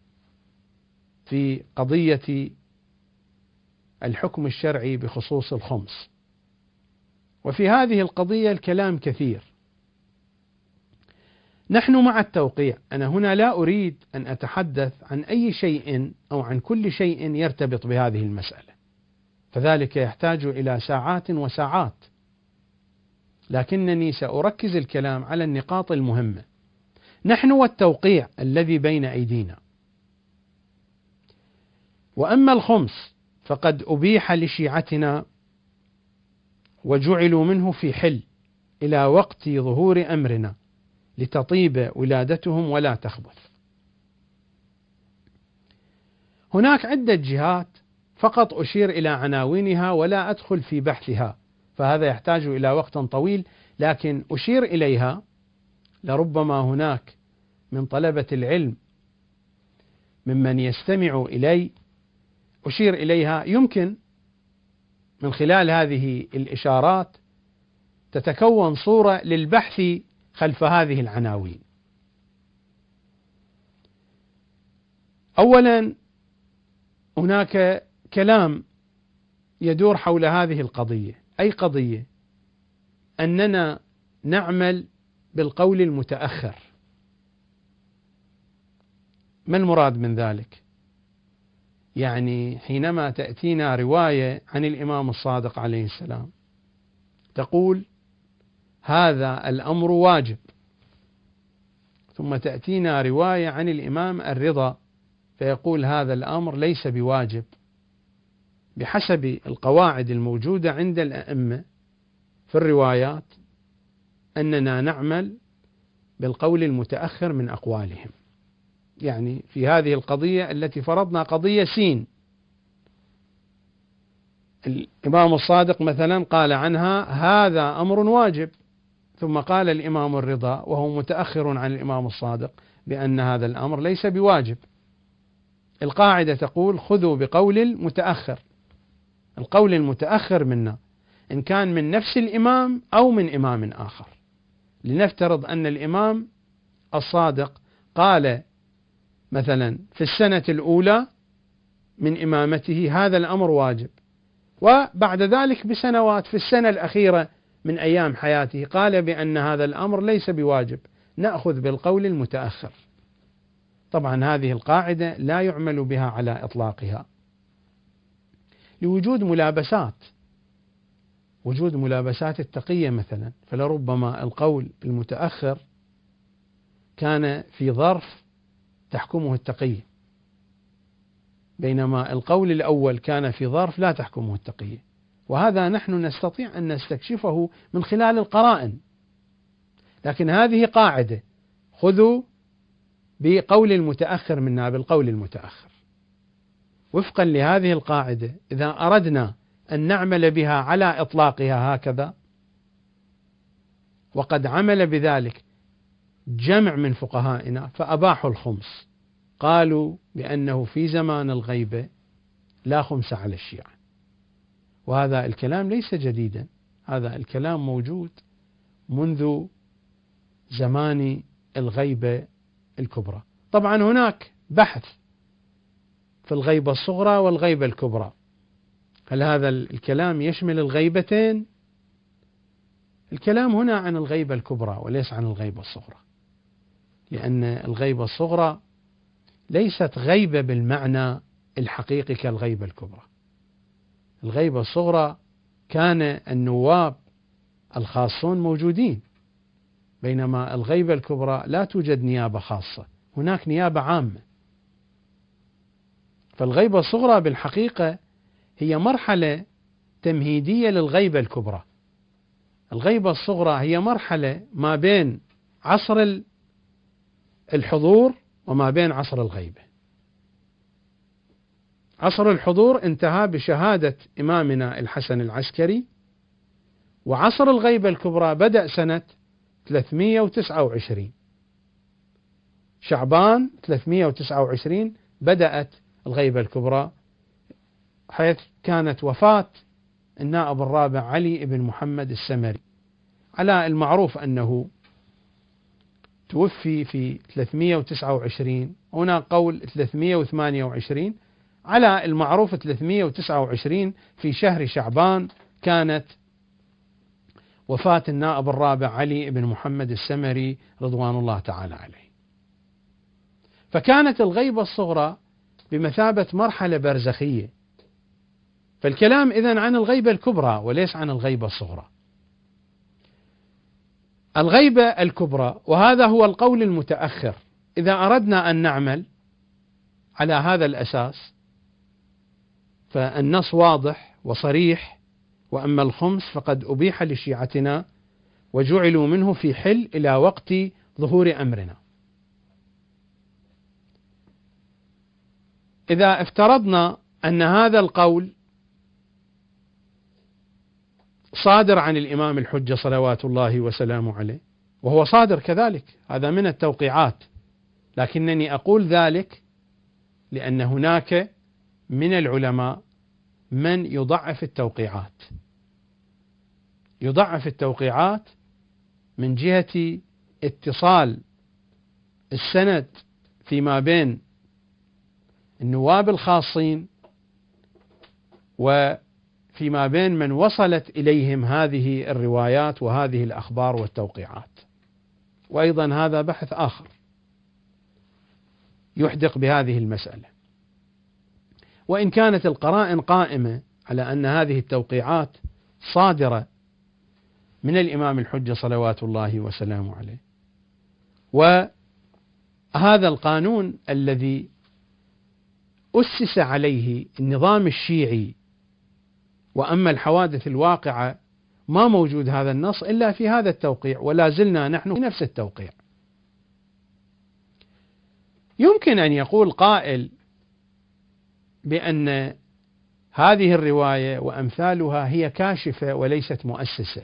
S2: في قضية الحكم الشرعي بخصوص الخمس، وفي هذه القضية الكلام كثير. نحن مع التوقيع، أنا هنا لا أريد أن أتحدث عن أي شيء أو عن كل شيء يرتبط بهذه المسألة، فذلك يحتاج إلى ساعات وساعات، لكنني سأركز الكلام على النقاط المهمة. نحن والتوقيع الذي بين أيدينا. وأما الخمس فقد أبيح لشيعتنا وجعلوا منه في حل إلى وقت ظهور أمرنا لتطيب ولادتهم ولا تخبث. هناك عدة جهات فقط أشير إلى عناوينها ولا أدخل في بحثها، فهذا يحتاج إلى وقت طويل، لكن أشير إليها لربما هناك من طلبة العلم ممن يستمع إلي أشير إليها، يمكن من خلال هذه الإشارات تتكون صورة للبحث خلف هذه العناوين. أولا، هناك كلام يدور حول هذه القضية، أي قضية؟ أننا نعمل بالقول المتأخر. ما المراد من ذلك؟ يعني حينما تأتينا رواية عن الإمام الصادق عليه السلام تقول هذا الأمر واجب، ثم تأتينا رواية عن الإمام الرضا فيقول هذا الأمر ليس بواجب، بحسب القواعد الموجودة عند الأئمة في الروايات أننا نعمل بالقول المتأخر من أقوالهم. يعني في هذه القضية التي فرضنا قضية سين، الإمام الصادق مثلا قال عنها هذا أمر واجب، ثم قال الإمام الرضا وهو متأخر عن الإمام الصادق بأن هذا الأمر ليس بواجب. القاعدة تقول خذوا بقول المتأخر، القول المتأخر منا إن كان من نفس الإمام أو من إمام آخر. لنفترض أن الإمام الصادق قال مثلا في السنة الأولى من إمامته هذا الأمر واجب، وبعد ذلك بسنوات في السنة الأخيرة من أيام حياته قال بأن هذا الأمر ليس بواجب، نأخذ بالقول المتأخر. طبعا هذه القاعدة لا يعمل بها على إطلاقها لوجود ملابسات، وجود ملابسات التقية مثلا، فلربما القول المتأخر كان في ظرف تحكمه التقية، بينما القول الأول كان في ظرف لا تحكمه التقية، وهذا نحن نستطيع أن نستكشفه من خلال القرائن. لكن هذه قاعدة، خذوا بقول المتأخر منا بالقول المتأخر. وفقا لهذه القاعدة إذا أردنا أن نعمل بها على إطلاقها هكذا، وقد عمل بذلك جمع من فقهائنا فأباحوا الخمس، قالوا بأنه في زمان الغيبة لا خمس على الشيعة، وهذا الكلام ليس جديدا، هذا الكلام موجود منذ زمان الغيبة الكبرى. طبعا هناك بحث في الغيبة الصغرى والغيبة الكبرى، هل هذا الكلام يشمل الغيبتين؟ الكلام هنا عن الغيبة الكبرى وليس عن الغيبة الصغرى، لأن الغيبة الصغرى ليست غيبة بالمعنى الحقيقي كالغيبة الكبرى. الغيبة الصغرى كان النواب الخاصون موجودين، بينما الغيبة الكبرى لا توجد نيابة خاصة، هناك نيابة عامة. فالغيبة الصغرى بالحقيقة هي مرحلة تمهيدية للغيبة الكبرى. الغيبة الصغرى هي مرحلة ما بين عصر الحضور وما بين عصر الغيبة. عصر الحضور انتهى بشهادة إمامنا الحسن العسكري، وعصر الغيبة الكبرى بدأ سنة ثلاثمئة وتسعة وعشرين شعبان ثلاثمئة وتسعة وعشرين بدأت الغيبة الكبرى، حيث كانت وفاة النائب الرابع علي بن محمد السمري، على المعروف أنه توفي في ثلاثمئة وتسعة وعشرين، هنا قول ثلاثمئة وثمانية وعشرين، على المعروف ثلاثمئة وتسعة وعشرين في شهر شعبان كانت وفاة النائب الرابع علي بن محمد السمري رضوان الله تعالى عليه. فكانت الغيبة الصغرى بمثابة مرحلة برزخية، فالكلام إذن عن الغيبة الكبرى وليس عن الغيبة الصغرى. الغيبة الكبرى، وهذا هو القول المتأخر، إذا أردنا أن نعمل على هذا الأساس فالنص واضح وصريح: وأما الخمس فقد أبيح لشيعتنا وجعلوا منه في حل إلى وقت ظهور أمرنا. إذا افترضنا أن هذا القول صادر عن الإمام الحجة صلوات الله وسلامه عليه، وهو صادر كذلك، هذا من التوقيعات، لكنني أقول ذلك لأن هناك من العلماء من يضعف التوقيعات، يضعف التوقيعات من جهة اتصال السند فيما بين النواب الخاصين وفيما بين من وصلت إليهم هذه الروايات وهذه الأخبار والتوقيعات. وأيضا هذا بحث آخر يحدق بهذه المسألة. وإن كانت القرائن قائمة على أن هذه التوقيعات صادرة من الإمام الحجة صلوات الله وسلامه عليه، وهذا القانون الذي أسس عليه النظام الشيعي، وأما الحوادث الواقعة ما موجود هذا النص إلا في هذا التوقيع، ولا زلنا نحن في نفس التوقيع. يمكن أن يقول قائل بأن هذه الرواية وأمثالها هي كاشفة وليست مؤسسة،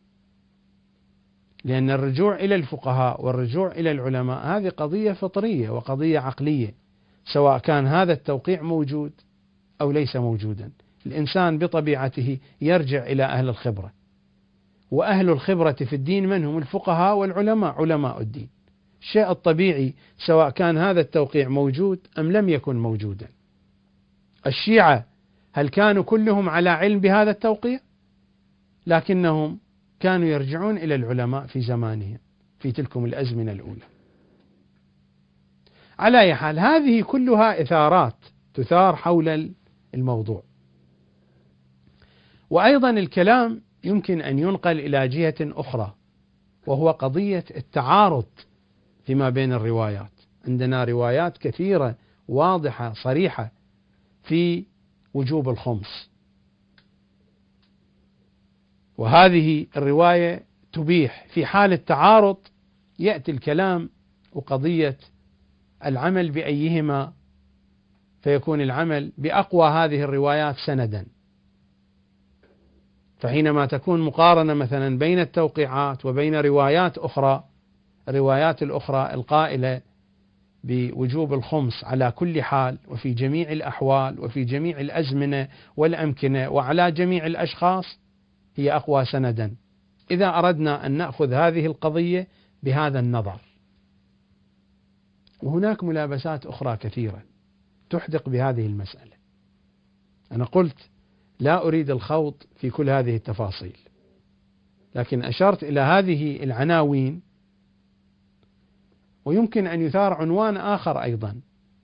S2: لأن الرجوع إلى الفقهاء والرجوع إلى العلماء هذه قضية فطرية وقضية عقلية، سواء كان هذا التوقيع موجود أو ليس موجودا. الإنسان بطبيعته يرجع إلى أهل الخبرة، وأهل الخبرة في الدين من هم؟ الفقهاء والعلماء، علماء الدين. الشيء الطبيعي سواء كان هذا التوقيع موجود أم لم يكن موجودا. الشيعة هل كانوا كلهم على علم بهذا التوقيع؟ لكنهم كانوا يرجعون إلى العلماء في زمانهم في تلكم الأزمنة الأولى. على أي حال، هذه كلها إثارات تثار حول الموضوع. وأيضا الكلام يمكن أن ينقل إلى جهة أخرى، وهو قضية التعارض فيما بين الروايات. عندنا روايات كثيرة واضحة صريحة في وجوب الخمس، وهذه الرواية تبيح. في حال التعارض يأتي الكلام وقضية العمل بأيهما، فيكون العمل بأقوى هذه الروايات سندا. فحينما تكون مقارنة مثلا بين التوقيعات وبين روايات أخرى، الروايات الأخرى القائلة بوجوب الخمس على كل حال وفي جميع الأحوال وفي جميع الأزمنة والأمكنة وعلى جميع الأشخاص، هي أقوى سندا إذا أردنا أن نأخذ هذه القضية بهذا النظر. وهناك ملابسات أخرى كثيرة تحدق بهذه المسألة. أنا قلت لا أريد الخوض في كل هذه التفاصيل، لكن أشرت إلى هذه العناوين. ويمكن أن يثار عنوان آخر أيضا،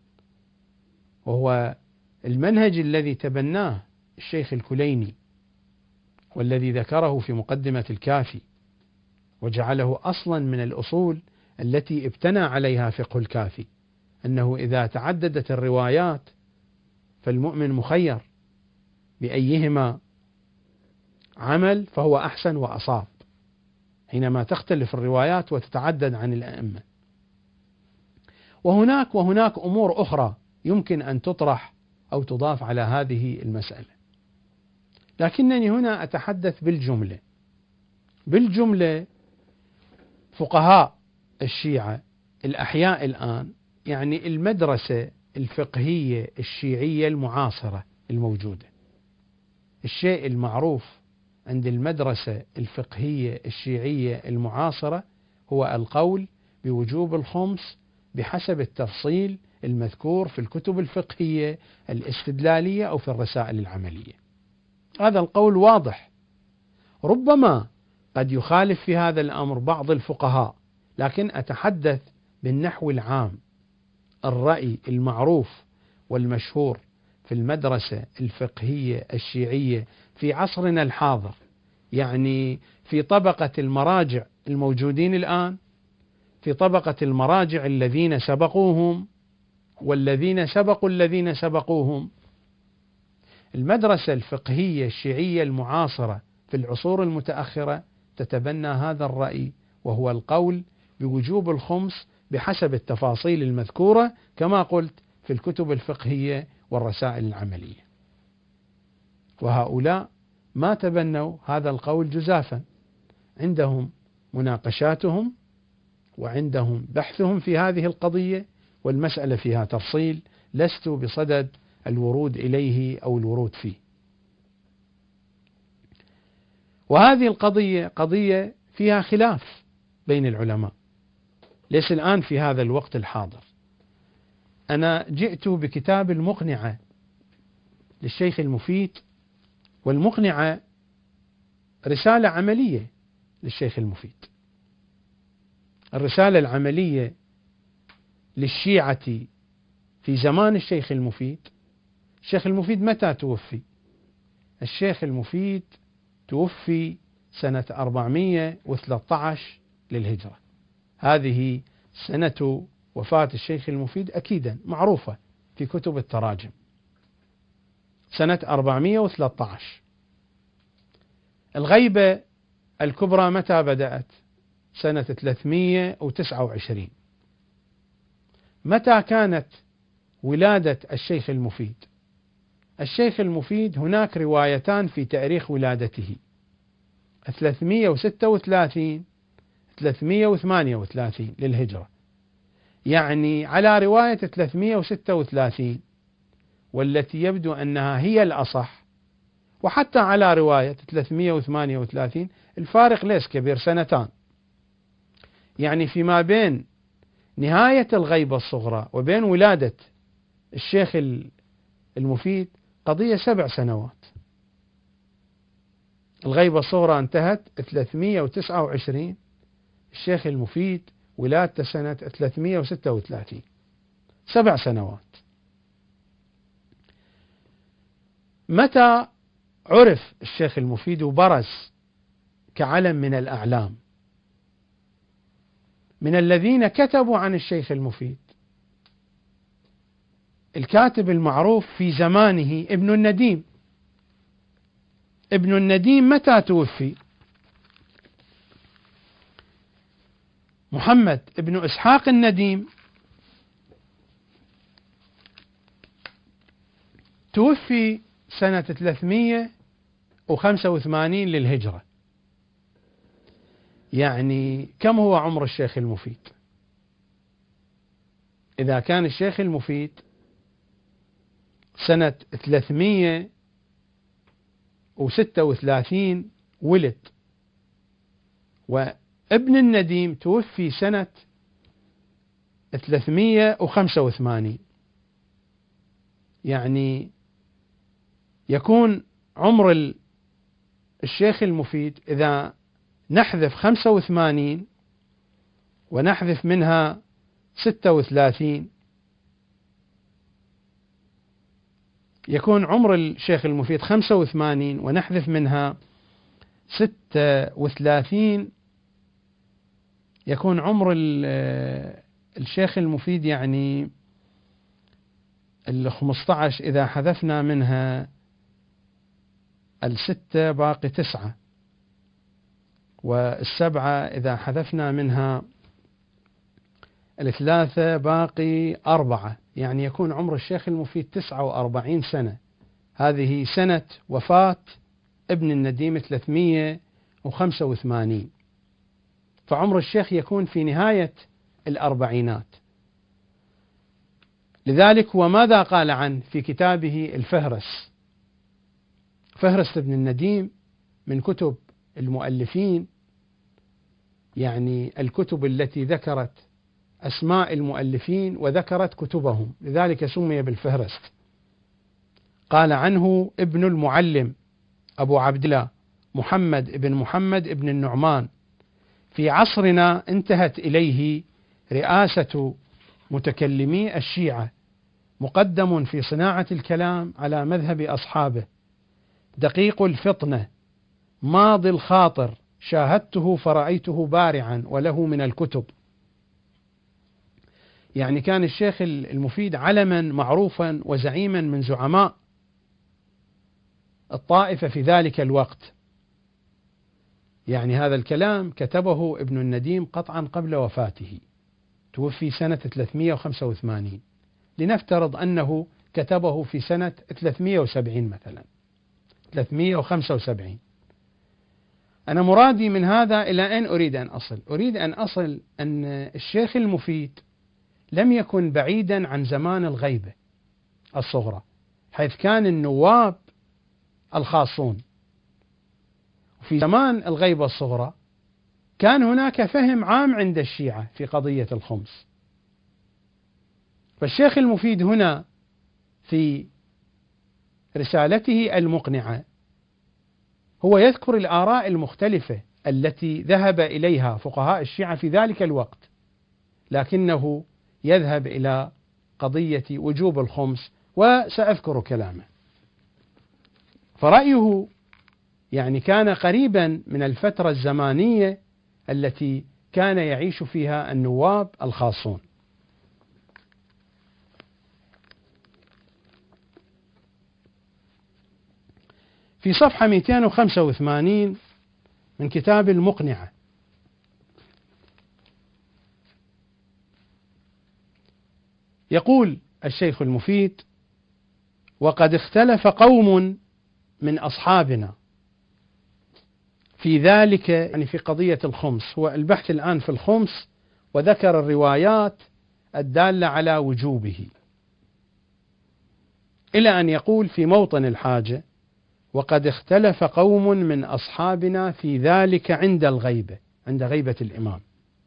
S2: وهو المنهج الذي تبناه الشيخ الكليني، والذي ذكره في مقدمة الكافي وجعله أصلا من الأصول التي ابتنى عليها فقه الكافي، أنه إذا تعددت الروايات فالمؤمن مخير بأيهما عمل فهو أحسن وأصاب، حينما تختلف الروايات وتتعدد عن الأئمة. وهناك وهناك أمور أخرى يمكن أن تطرح أو تضاف على هذه المسألة، لكنني هنا أتحدث بالجملة. بالجملة فقهاء الشيعة الأحياء الآن، يعني المدرسة الفقهية الشيعية المعاصرة الموجودة. الشيء المعروف عند المدرسة الفقهية الشيعية المعاصرة هو القول بوجوب الخمس بحسب التفصيل المذكور في الكتب الفقهية الاستدلالية أو في الرسائل العملية. هذا القول واضح. ربما قد يخالف في هذا الأمر بعض الفقهاء، لكن أتحدث بالنحو العام. الرأي المعروف والمشهور في المدرسة الفقهية الشيعية في عصرنا الحاضر، يعني في طبقة المراجع الموجودين الآن، في طبقة المراجع الذين سبقوهم والذين سبقوا الذين سبقوهم، المدرسة الفقهية الشيعية المعاصرة في العصور المتأخرة تتبنى هذا الرأي، وهو القول بوجوب الخمس بحسب التفاصيل المذكورة كما قلت في الكتب الفقهية والرسائل العملية. وهؤلاء ما تبنوا هذا القول جزافا، عندهم مناقشاتهم وعندهم بحثهم في هذه القضية، والمسألة فيها تفصيل لست بصدد الورود إليه أو الورود فيه. وهذه القضية قضية فيها خلاف بين العلماء، ليس الآن في هذا الوقت الحاضر. أنا جئت بكتاب المقنعة للشيخ المفيد، والمقنعة رسالة عملية للشيخ المفيد. الرسالة العملية للشيعة في زمان الشيخ المفيد. الشيخ المفيد متى توفي؟ الشيخ المفيد توفي سنة أربعمائة وثلاثة عشر للهجرة. هذه سنة وفاة الشيخ المفيد أكيدا معروفة في كتب التراجم، سنة أربعمائة وثلاثة عشر. الغيبة الكبرى متى بدأت؟ سنة ثلاثمائة وتسعة وعشرين. متى كانت ولادة الشيخ المفيد؟ الشيخ المفيد هناك روايتان في تاريخ ولادته، ثلاثمائة وستة وثلاثين ثلاثمائة وثمانية وثلاثين للهجرة، يعني على رواية ثلاثمائة وستة وثلاثين والتي يبدو أنها هي الأصح، وحتى على رواية ثلاثمائة وثمانية وثلاثين الفارق ليس كبير، سنتان. يعني فيما بين نهاية الغيبة الصغرى وبين ولادة الشيخ المفيد قضية سبع سنوات. الغيبة الصغرى انتهت ثلاثمائة وتسعة وعشرين، الشيخ المفيد ولادته سنة ثلاثمائة وستة وثلاثين، سبع سنوات. متى عرف الشيخ المفيد وبرز كعلم من الأعلام؟ من الذين كتبوا عن الشيخ المفيد الكاتب المعروف في زمانه ابن النديم. ابن النديم متى توفي؟ محمد ابن إسحاق النديم توفي سنة ثلاثمائة وخمسة وثمانين للهجرة. يعني كم هو عمر الشيخ المفيد؟ إذا كان الشيخ المفيد سنة ثلاثمائة وستة وثلاثين ولد، وابن النديم توفي سنة ثلاثمائة وخمسة وثمانين، يعني يكون عمر الشيخ المفيد إذا نحذف خمسة وثمانين ونحذف منها ستة وثلاثين يكون عمر الشيخ المفيد خمسة وثمانين ونحذف منها ستة وثلاثين يكون عمر الشيخ المفيد يعني الخمسة عشر، إذا حذفنا منها الستة باقي تسعة، والسبعة إذا حذفنا منها الثلاثة باقي أربعة، يعني يكون عمر الشيخ المفيد تسعة وأربعين سنة. هذه سنة وفاة ابن النديم ثلاثمائة وخمسة وثمانين، فعمر الشيخ يكون في نهاية الأربعينات. لذلك وماذا قال عنه في كتابه الفهرس؟ فهرس ابن النديم من كتب المؤلفين، يعني الكتب التي ذكرت أسماء المؤلفين وذكرت كتبهم، لذلك سمي بالفهرست. قال عنه ابن المعلم أبو عبد الله محمد ابن محمد ابن النعمان: في عصرنا انتهت إليه رئاسة متكلمي الشيعة، مقدم في صناعة الكلام على مذهب أصحابه، دقيق الفطنة، ماضي الخاطر، شاهدته فرأيته بارعا وله من الكتب. يعني كان الشيخ المفيد علما معروفا وزعيما من زعماء الطائفة في ذلك الوقت. يعني هذا الكلام كتبه ابن النديم قطعا قبل وفاته، توفي سنة ثلاثمئة وخمسة وثمانين، لنفترض أنه كتبه في سنة ثلاثمئة وسبعين مثلا، ثلاثمئة وخمسة وسبعين. أنا مرادي من هذا إلى أين أريد أن أصل؟ أريد أن أصل أن الشيخ المفيد لم يكن بعيدا عن زمان الغيبة الصغرى، حيث كان النواب الخاصون. في زمان الغيبة الصغرى كان هناك فهم عام عند الشيعة في قضية الخمس. فالشيخ المفيد هنا في رسالته المقنعة هو يذكر الآراء المختلفة التي ذهب إليها فقهاء الشيعة في ذلك الوقت، لكنه يذهب إلى قضية وجوب الخمس، وسأذكر كلامه. فرأيه يعني كان قريبا من الفترة الزمانية التي كان يعيش فيها النواب الخاصون. في صفحة مئتين وخمسة وثمانين من كتاب المقنعة يقول الشيخ المفيد: وقد اختلف قوم من أصحابنا في ذلك، يعني في قضية الخمس. هو البحث الآن في الخمس وذكر الروايات الدالة على وجوبه، إلى أن يقول في موطن الحاجة: وقد اختلف قوم من أصحابنا في ذلك عند الغيبة، عند غيبة الإمام،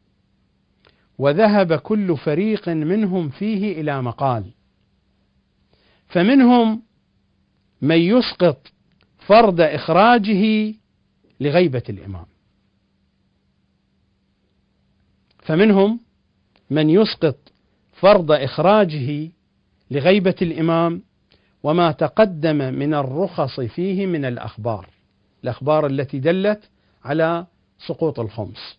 S2: وذهب كل فريق منهم فيه إلى مقال، فمنهم من يسقط فرض إخراجه لغيبة الإمام، فمنهم من يسقط فرض إخراجه لغيبة الإمام وما تقدم من الرخص فيه من الأخبار، الأخبار التي دلت على سقوط الخمس.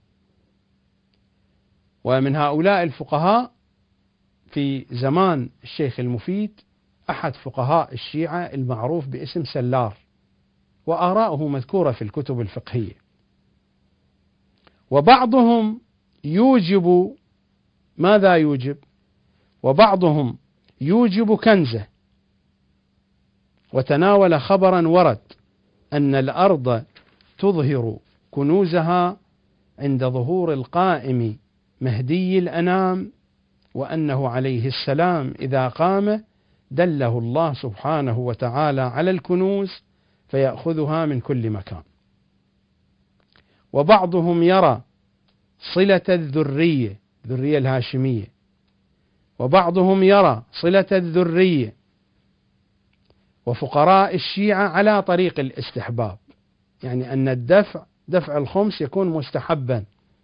S2: ومن هؤلاء الفقهاء في زمان الشيخ المفيد أحد فقهاء الشيعة المعروف باسم سلار، وآراؤه مذكورة في الكتب الفقهية. وبعضهم يوجب ماذا يوجب؟ وبعضهم يوجب كنزه، وتناول خبرا ورد أن الأرض تظهر كنوزها عند ظهور القائم مهدي الأنام، وأنه عليه السلام إذا قام دله الله سبحانه وتعالى على الكنوز فيأخذها من كل مكان. وبعضهم يرى صلة الذرية، الذرية الهاشمية، وبعضهم يرى صلة الذرية وفقراء الشيعة على طريق الاستحباب، يعني أن الدفع دفع الخمس يكون مستحبا.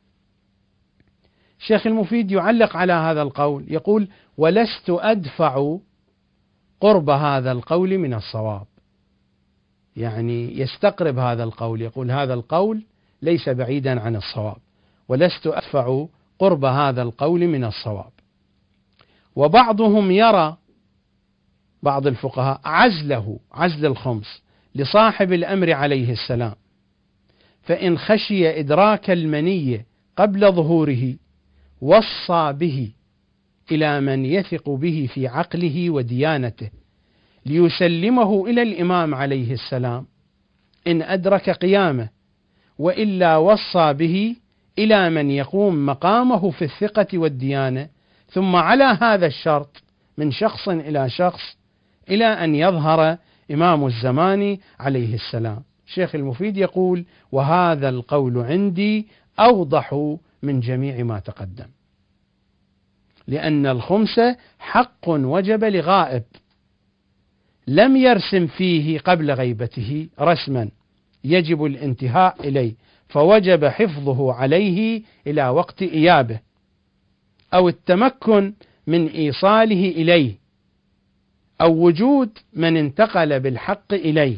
S2: الشيخ المفيد يعلق على هذا القول، يقول: ولست أدفع قرب هذا القول من الصواب، يعني يستقرب هذا القول، يقول هذا القول ليس بعيدا عن الصواب، ولست أدفع قرب هذا القول من الصواب. وبعضهم يرى، بعض الفقهاء، عزله، عزل الخمس لصاحب الأمر عليه السلام، فإن خشي إدراك المني قبل ظهوره وصى به إلى من يثق به في عقله وديانته ليسلمه إلى الإمام عليه السلام إن أدرك قيامه، وإلا وصى به إلى من يقوم مقامه في الثقة والديانة، ثم على هذا الشرط من شخص إلى شخص إلى أن يظهر إمام الزمان عليه السلام. الشيخ المفيد يقول: وهذا القول عندي أوضح من جميع ما تقدم، لأن الخمس حق وجب لغائب لم يرسم فيه قبل غيبته رسما يجب الانتهاء إليه، فوجب حفظه عليه إلى وقت إيابه أو التمكن من إيصاله إليه أو وجود من انتقل بالحق إليه.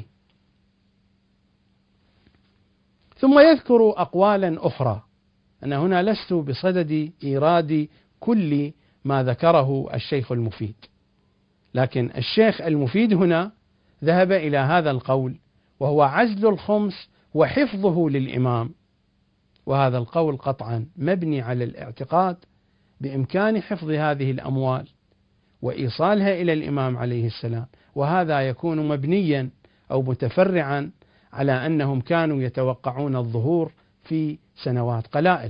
S2: ثم يذكر أقوالا أخرى. أنا هنا لست بصدد إيراد كل ما ذكره الشيخ المفيد، لكن الشيخ المفيد هنا ذهب إلى هذا القول، وهو عزل الخمس وحفظه للإمام، وهذا القول قطعا مبني على الاعتقاد بإمكان حفظ هذه الأموال وإيصالها إلى الإمام عليه السلام، وهذا يكون مبنيا أو متفرعا على أنهم كانوا يتوقعون الظهور في سنوات قلائل،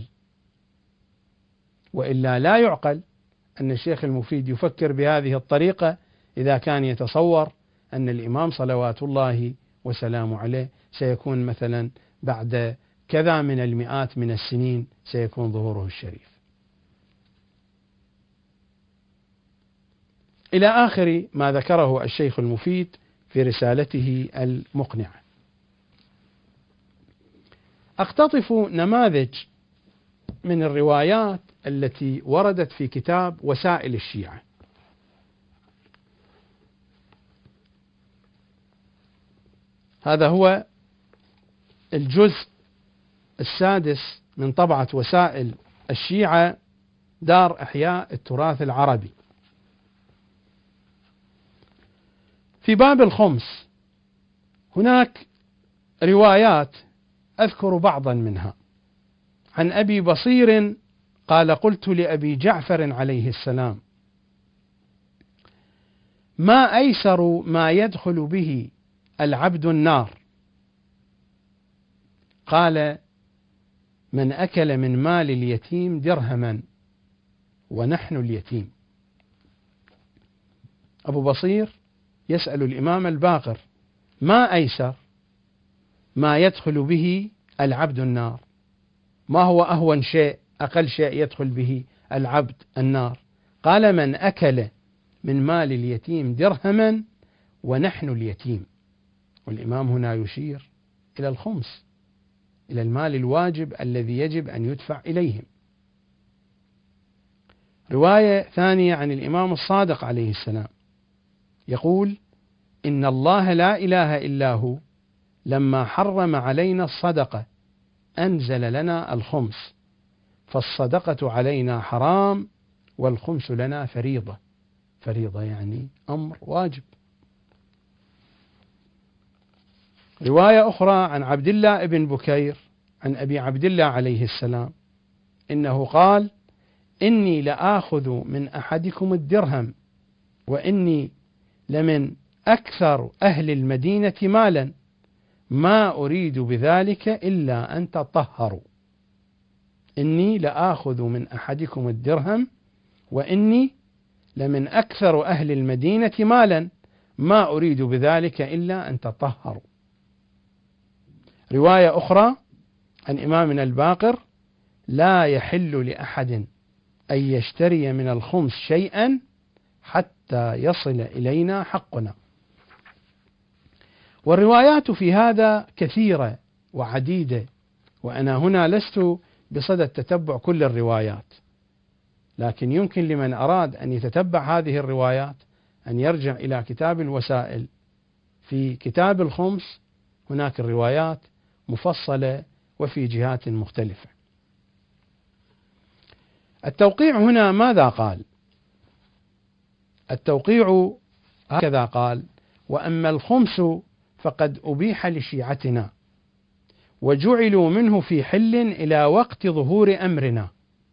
S2: وإلا لا يعقل أن الشيخ المفيد يفكر بهذه الطريقة إذا كان يتصور أن الإمام صلوات الله وسلامه عليه سيكون مثلا بعد كذا من المئات من السنين سيكون ظهوره الشريف. إلى آخر ما ذكره الشيخ المفيد في رسالته المقنعة. أقتطف نماذج من الروايات التي وردت في كتاب وسائل الشيعة. هذا هو الجزء السادس من طبعة وسائل الشيعة دار إحياء التراث العربي. في باب الخمس هناك روايات أذكر بعضا منها. عن أبي بصير قال: قلت لأبي جعفر عليه السلام: ما أيسر ما يدخل به العبد النار؟ قال: من أكل من مال اليتيم درهما ونحن اليتيم. أبو بصير يسأل الإمام الباقر: ما أيسر ما يدخل به العبد النار؟ ما هو أهون شيء، أقل شيء يدخل به العبد النار؟ قال: من أكل من مال اليتيم درهما ونحن اليتيم. والإمام هنا يشير إلى الخمس، إلى المال الواجب الذي يجب أن يدفع إليهم. رواية ثانية عن الإمام الصادق عليه السلام يقول: إن الله لا إله إلا هو لما حرم علينا الصدقة أنزل لنا الخمس، فالصدقة علينا حرام والخمس لنا فريضة. فريضة يعني أمر واجب. رواية أخرى عن عبد الله بن بكير عن أبي عبد الله عليه السلام إنه قال: إني لآخذ من أحدكم الدرهم وإني لمن أكثر أهل المدينة مالا ما أريد بذلك إلا أن تطهروا. إني لآخذ من أحدكم الدرهم وإني لمن أكثر أهل المدينة مالا ما أريد بذلك إلا أن تطهروا. رواية أخرى عن إمامنا الباقر: لا يحل لأحد أن يشتري من الخمس شيئا حتى يصل إلينا حقنا. والروايات في هذا كثيرة وعديدة، وأنا هنا لست بصدد تتبع كل الروايات، لكن يمكن لمن أراد أن يتتبع هذه الروايات أن يرجع إلى كتاب الوسائل. في كتاب الخمس هناك الروايات مفصلة وفي جهات مختلفة. التوقيع هنا ماذا قال؟ التوقيع هكذا قال: وأما الخمس فقد أبيح لشيعتنا وجعلوا منه في حل إلى وقت ظهور أمرنا.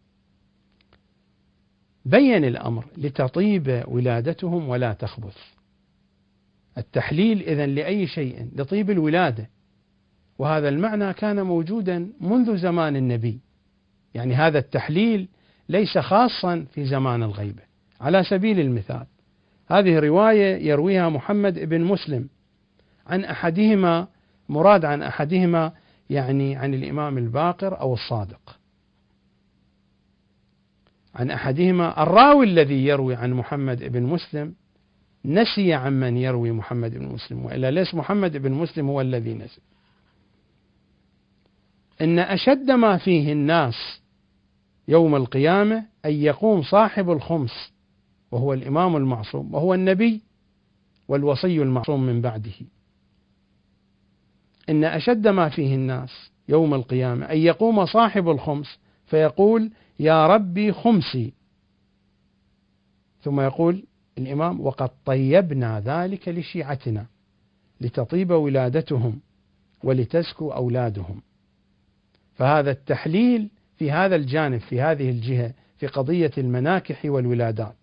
S2: بين الأمر لتطيب ولادتهم ولا تخبث. التحليل إذن لأي شيء لطيب الولادة، وهذا المعنى كان موجودا منذ زمان النبي يعني هذا التحليل ليس خاصا في زمان الغيبة. على سبيل المثال هذه رواية يرويها محمد بن مسلم عن أحدهما، مراد عن أحدهما يعني عن الإمام الباقر أو الصادق، عن أحدهما الراوي الذي يروي عن محمد بن مسلم نسي عمن يروي محمد بن مسلم، وإلا ليس محمد بن مسلم هو الذي نسي. إن أشد ما فيه الناس يوم القيامة أن يقوم صاحب الخمس وهو الإمام المعصوم وهو النبي والوصي المعصوم من بعده. إن أشد ما فيه الناس يوم القيامة أن يقوم صاحب الخمس فيقول يا ربي خمسي، ثم يقول الإمام وقد طيبنا ذلك لشيعتنا لتطيب ولادتهم ولتزكو أولادهم. فهذا التحليل في هذا الجانب، في هذه الجهة، في قضية المناكح والولادات.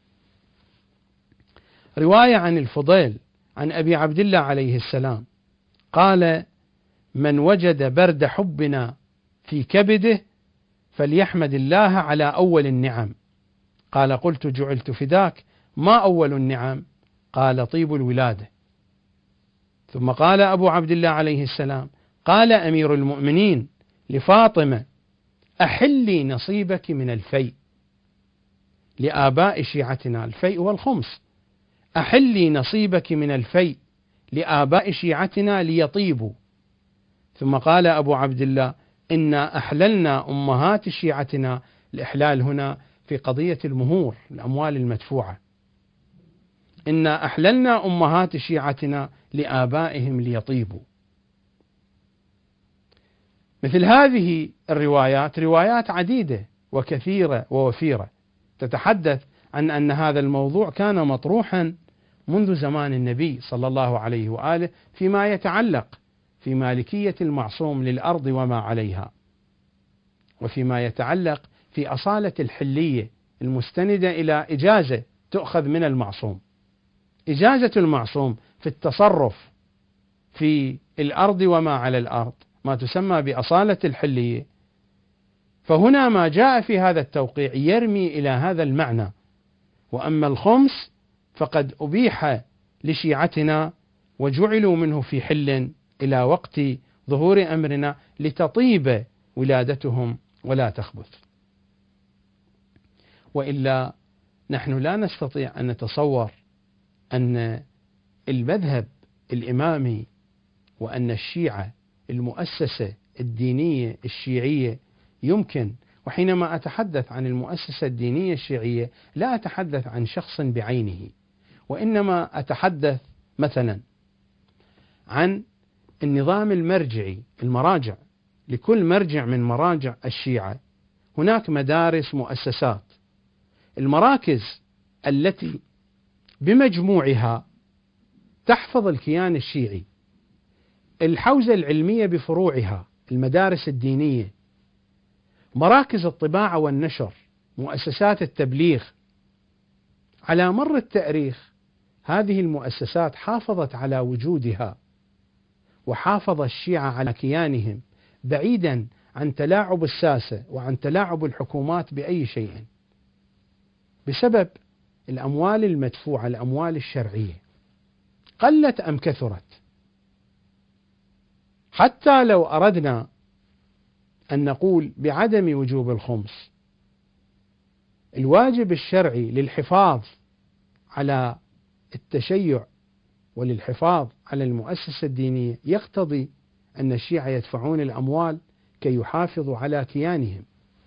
S2: رواية عن الفضيل عن أبي عبد الله عليه السلام قال من وجد برد حبنا في كبده فليحمد الله على أول النعم. قال قلت جعلت فداك ما أول النعم؟ قال طيب الولادة. ثم قال أبو عبد الله عليه السلام قال أمير المؤمنين لفاطمة أحلي نصيبك من الفيء لآباء شيعتنا، الفيء والخمس، أحلي نصيبك من الفيء لآباء شيعتنا ليطيبوا. ثم قال أبو عبد الله إنا أحللنا أمهات شيعتنا، الإحلال هنا في قضية المهور، الأموال المدفوعة، إنا أحللنا أمهات شيعتنا لآبائهم ليطيبوا. مثل هذه الروايات روايات عديدة وكثيرة ووفيرة تتحدث عن أن هذا الموضوع كان مطروحا منذ زمان النبي صلى الله عليه وآله فيما يتعلق في مالكية المعصوم للأرض وما عليها، وفيما يتعلق في أصالة الحلية المستندة إلى إجازة تؤخذ من المعصوم، إجازة المعصوم في التصرف في الأرض وما على الأرض، ما تسمى بأصالة الحلية. فهنا ما جاء في هذا التوقيع يرمي إلى هذا المعنى. وأما الخمس فقد أبيح لشيعتنا وجعلوا منه في حل إلى وقت ظهور أمرنا لتطيب ولادتهم ولا تخبث. وإلا نحن لا نستطيع أن نتصور أن المذهب الإمامي وأن الشيعة المؤسسة الدينية الشيعية يمكن، وحينما أتحدث عن المؤسسة الدينية الشيعية لا أتحدث عن شخص بعينه، وإنما أتحدث مثلا عن النظام المرجعي، المراجع. لكل مرجع من مراجع الشيعة هناك مدارس، مؤسسات، المراكز التي بمجموعها تحفظ الكيان الشيعي، الحوزة العلمية بفروعها، المدارس الدينية، مراكز الطباعة والنشر، مؤسسات التبليغ. على مر التاريخ هذه المؤسسات حافظت على وجودها، وحافظ الشيعة على كيانهم بعيدا عن تلاعب الساسة وعن تلاعب الحكومات بأي شيء، بسبب الأموال المدفوعة، الأموال الشرعية، قلت أم كثرت. حتى لو أردنا أن نقول بعدم وجوب الخمس، الواجب الشرعي للحفاظ على التشيع وللحفاظ على المؤسسة الدينية يقتضي أن الشيعة يدفعون الأموال كي يحافظوا على كيانهم.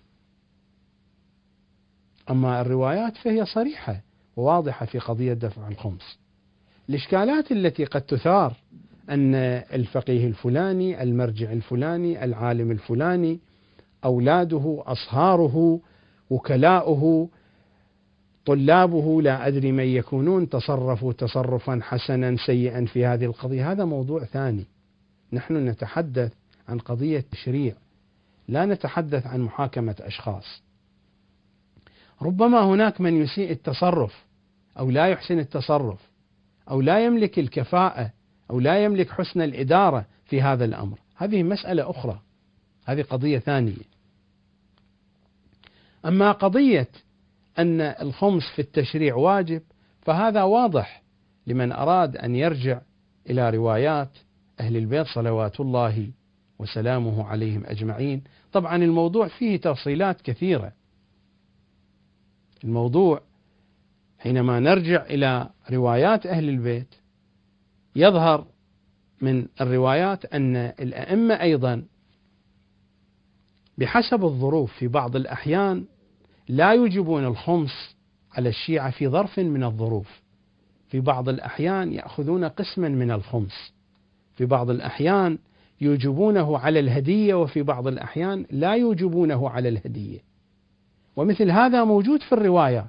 S2: أما الروايات فهي صريحة وواضحة في قضية دفع الخمس. الإشكالات التي قد تثار أن الفقيه الفلاني، المرجع الفلاني، العالم الفلاني، أولاده، أصهاره، وكلاؤه، طلابه، لا أدري من يكونون، تصرفوا تصرفا حسنا سيئا في هذه القضية، هذا موضوع ثاني. نحن نتحدث عن قضية تشريع، لا نتحدث عن محاكمة أشخاص. ربما هناك من يسيء التصرف أو لا يحسن التصرف أو لا يملك الكفاءة أو لا يملك حسن الإدارة في هذا الأمر، هذه مسألة أخرى، هذه قضية ثانية. أما قضية أن الخمس في التشريع واجب فهذا واضح لمن أراد أن يرجع إلى روايات أهل البيت صلوات الله وسلامه عليهم أجمعين. طبعا الموضوع فيه تفصيلات كثيرة. الموضوع حينما نرجع إلى روايات أهل البيت يظهر من الروايات أن الأئمة أيضا بحسب الظروف في بعض الأحيان لا يوجبون الخمس على الشيعة في ظرف من الظروف. في بعض الأحيان يأخذون قسما من الخمس، في بعض الأحيان يوجبونه على الهدية، وفي بعض الأحيان لا يوجبونه على الهدية، ومثل هذا موجود في الروايات.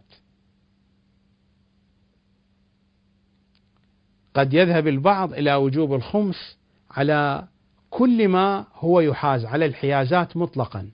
S2: قد يذهب البعض إلى وجوب الخمس على كل ما هو يحاز، على الحيازات مطلقا،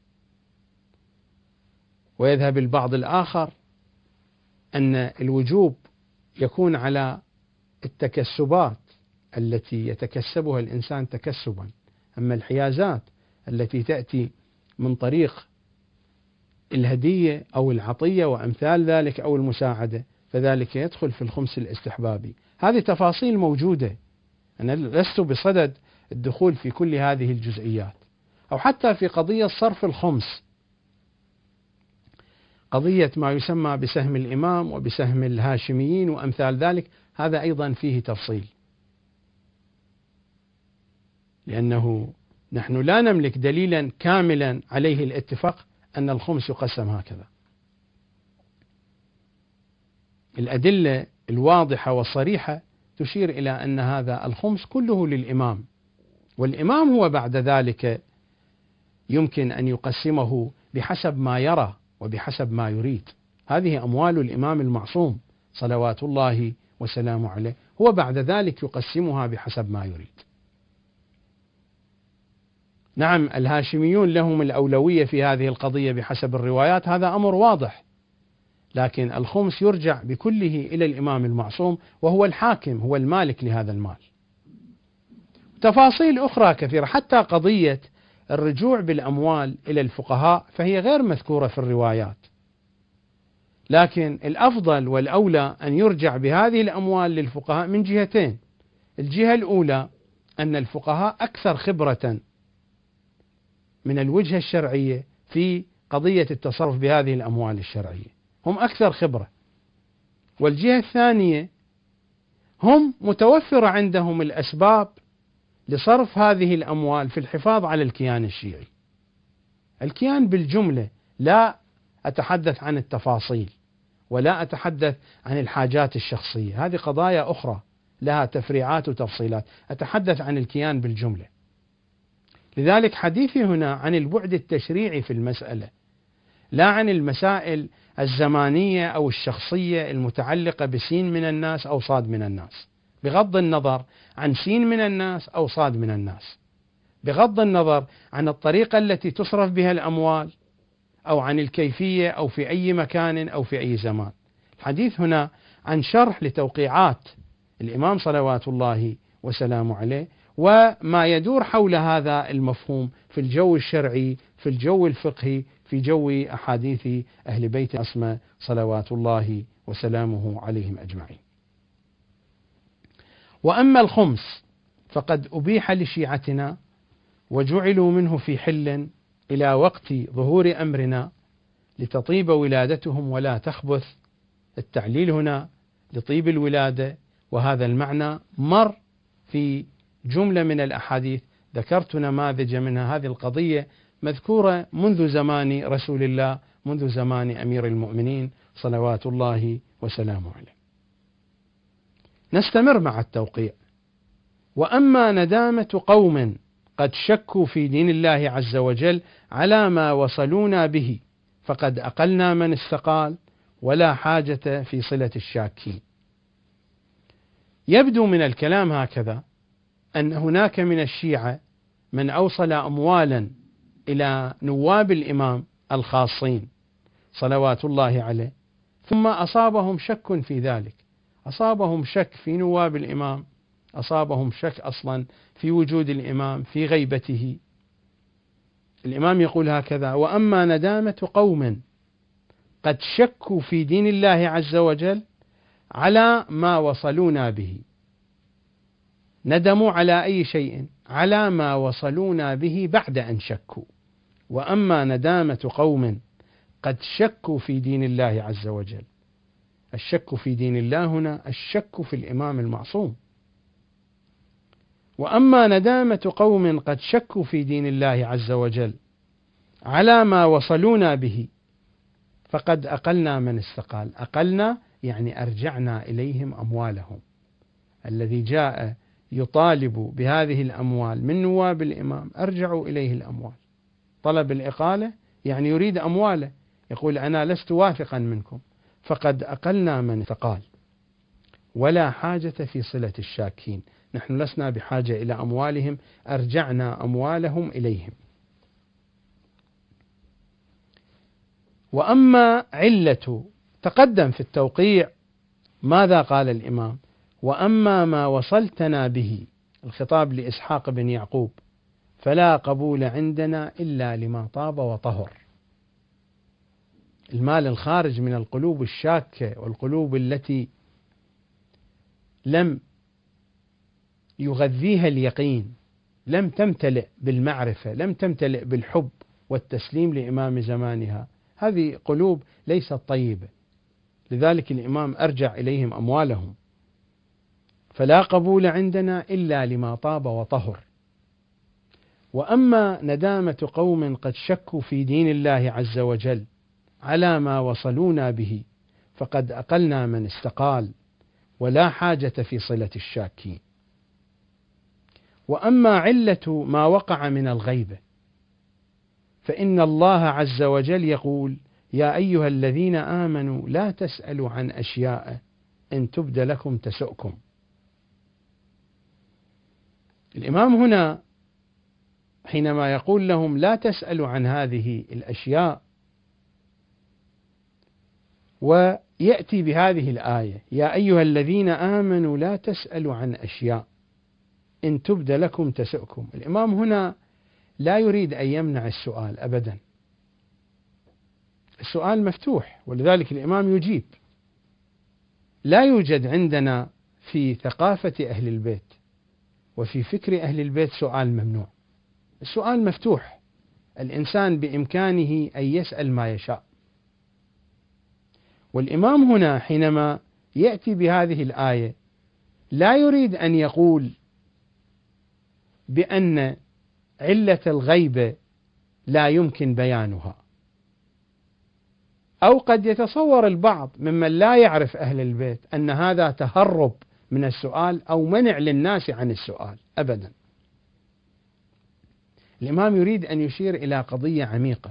S2: ويذهب البعض الآخر أن الوجوب يكون على التكسبات التي يتكسبها الإنسان تكسبا، أما الحيازات التي تأتي من طريق الهدية أو العطية وأمثال ذلك أو المساعدة فذلك يدخل في الخمس الاستحبابي. هذه تفاصيل موجودة، أنا لست بصدد الدخول في كل هذه الجزئيات. أو حتى في قضية صرف الخمس، قضية ما يسمى بسهم الإمام وبسهم الهاشميين وأمثال ذلك، هذا أيضا فيه تفصيل، لأنه نحن لا نملك دليلا كاملا عليه الاتفاق أن الخمس يقسم هكذا. الأدلة الواضحة والصريحة تشير إلى أن هذا الخمس كله للإمام، والإمام هو بعد ذلك يمكن أن يقسمه بحسب ما يرى وبحسب ما يريد. هذه أموال الإمام المعصوم صلوات الله وسلامه عليه، هو بعد ذلك يقسمها بحسب ما يريد. نعم الهاشميون لهم الأولوية في هذه القضية بحسب الروايات، هذا أمر واضح، لكن الخمس يرجع بكله إلى الإمام المعصوم وهو الحاكم، هو المالك لهذا المال. تفاصيل أخرى كثيرة، حتى قضية الرجوع بالأموال إلى الفقهاء فهي غير مذكورة في الروايات، لكن الأفضل والأولى أن يرجع بهذه الأموال للفقهاء من جهتين. الجهة الأولى أن الفقهاء أكثر خبرة من الوجهة الشرعية في قضية التصرف بهذه الأموال الشرعية، هم أكثر خبرة. والجهة الثانية هم متوفرة عندهم الأسباب لصرف هذه الأموال في الحفاظ على الكيان الشيعي. الكيان بالجملة، لا أتحدث عن التفاصيل ولا أتحدث عن الحاجات الشخصية، هذه قضايا أخرى لها تفريعات وتفصيلات، أتحدث عن الكيان بالجملة. لذلك حديثي هنا عن البعد التشريعي في المسألة، لا عن المسائل الزمانية أو الشخصية المتعلقة بسين من الناس أو صاد من الناس، بغض النظر عن سين من الناس أو صاد من الناس، بغض النظر عن الطريقة التي تصرف بها الأموال أو عن الكيفية أو في أي مكان أو في أي زمان. الحديث هنا عن شرح لتوقيعات الإمام صلوات الله وسلامه عليه وما يدور حول هذا المفهوم في الجو الشرعي، في الجو الفقهي، في جو أحاديث أهل بيت الأسماء صلوات الله وسلامه عليهم أجمعين. وأما الخمس فقد أبيح لشيعتنا وجعلوا منه في حل إلى وقت ظهور أمرنا لتطيب ولادتهم ولا تخبث. التعليل هنا لطيب الولادة، وهذا المعنى مر في جملة من الأحاديث، ذكرت نماذج منها. هذه القضية مذكورة منذ زمان رسول الله، منذ زمان أمير المؤمنين صلوات الله وسلامه عليه. نستمر مع التوقيع. وأما ندامة قوم قد شكوا في دين الله عز وجل على ما وصلونا به فقد أقلنا من استقال ولا حاجة في صلة الشاكين. يبدو من الكلام هكذا أن هناك من الشيعة من أوصل أموالا إلى نواب الإمام الخاصين صلوات الله عليه، ثم أصابهم شك في ذلك، أصابهم شك في نواب الإمام، أصابهم شك أصلا في وجود الإمام، في غيبته. الإمام يقول هكذا: وأما ندامة قوم قد شكوا في دين الله عز وجل على ما وصلونا به. ندموا على أي شيء؟ على ما وصلونا به بعد أن شكوا. وأما ندامة قوم قد شكوا في دين الله عز وجل، الشك في دين الله هنا الشك في الإمام المعصوم. وأما ندامة قوم قد شكوا في دين الله عز وجل على ما وصلونا به فقد أقلنا من استقال. أقلنا يعني أرجعنا إليهم أموالهم. الذي جاء يطالب بهذه الأموال من نواب الإمام أرجعوا إليه الأموال. طلب الإقالة يعني يريد أمواله، يقول أنا لست واثقا منكم، فقد أقلنا من استقال. ولا حاجة في صلة الشاكين، نحن لسنا بحاجة إلى أموالهم، أرجعنا أموالهم إليهم. وأما علة، تقدم في التوقيع ماذا قال الإمام؟ وأما ما وصلتنا به، الخطاب لإسحاق بن يعقوب، فلا قبول عندنا إلا لما طاب وطهر. المال الخارج من القلوب الشاكة والقلوب التي لم يغذيها اليقين، لم تمتلئ بالمعرفة، لم تمتلئ بالحب والتسليم لإمام زمانها، هذه قلوب ليست طيبة. لذلك الإمام أرجع إليهم أموالهم. فلا قبول عندنا إلا لما طاب وطهر. وأما ندامة قوم قد شكوا في دين الله عز وجل على ما وصلونا به فقد أقلنا من استقال، ولا حاجة في صلة الشاكين. وأما علة ما وقع من الغيبة، فإن الله عز وجل يقول: يا أيها الذين آمنوا لا تسألوا عن أشياء إن تبد لكم تسؤكم. الإمام هنا حينما يقول لهم لا تسألوا عن هذه الأشياء، ويأتي بهذه الآية: يا أيها الذين آمنوا لا تسألوا عن أشياء إن تبد لكم تسؤكم. الإمام هنا لا يريد أن يمنع السؤال أبدا، السؤال مفتوح، ولذلك الإمام يجيب. لا يوجد عندنا في ثقافة أهل البيت وفي فكر أهل البيت سؤال ممنوع، السؤال مفتوح، الإنسان بإمكانه أن يسأل ما يشاء. والإمام هنا حينما يأتي بهذه الآية لا يريد أن يقول بأن علة الغيبة لا يمكن بيانها، أو قد يتصور البعض ممن لا يعرف أهل البيت أن هذا تهرب من السؤال أو منع للناس عن السؤال، أبدا. الإمام يريد أن يشير إلى قضية عميقة.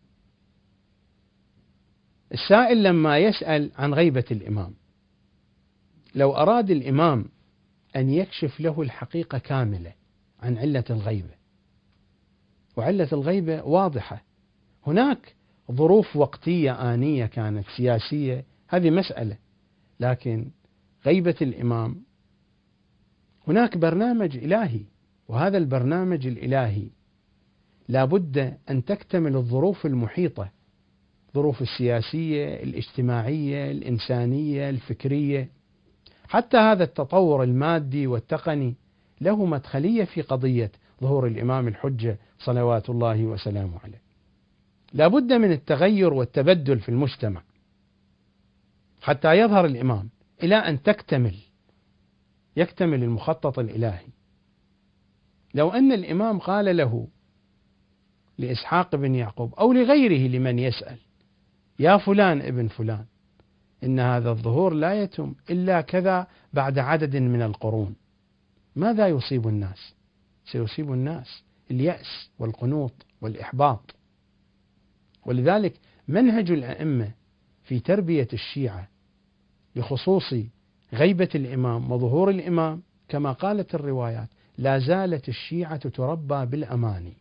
S2: السائل لما يسأل عن غيبة الإمام، لو أراد الإمام أن يكشف له الحقيقة كاملة عن علة الغيبة، وعلة الغيبة واضحة، هناك ظروف وقتية آنية كانت سياسية، هذه مسألة، لكن غيبة الإمام هناك برنامج إلهي، وهذا البرنامج الإلهي لا بد أن تكتمل الظروف المحيطة، الظروف السياسية، الاجتماعية، الإنسانية، الفكرية. حتى هذا التطور المادي والتقني له مدخلية في قضية ظهور الإمام الحجة صلوات الله وسلامه عليه. لا بد من التغير والتبدل في المجتمع حتى يظهر الإمام، إلى أن تكتمل يكتمل المخطط الإلهي. لو أن الإمام قال له لإسحاق بن يعقوب أو لغيره لمن يسأل: يا فلان ابن فلان، إن هذا الظهور لا يتم إلا كذا بعد عدد من القرون، ماذا يصيب الناس؟ سيصيب الناس اليأس والقنوط والإحباط. ولذلك منهج الأئمة في تربية الشيعة بخصوص غيبة الإمام وظهور الإمام كما قالت الروايات: لا زالت الشيعة تربى بالأماني.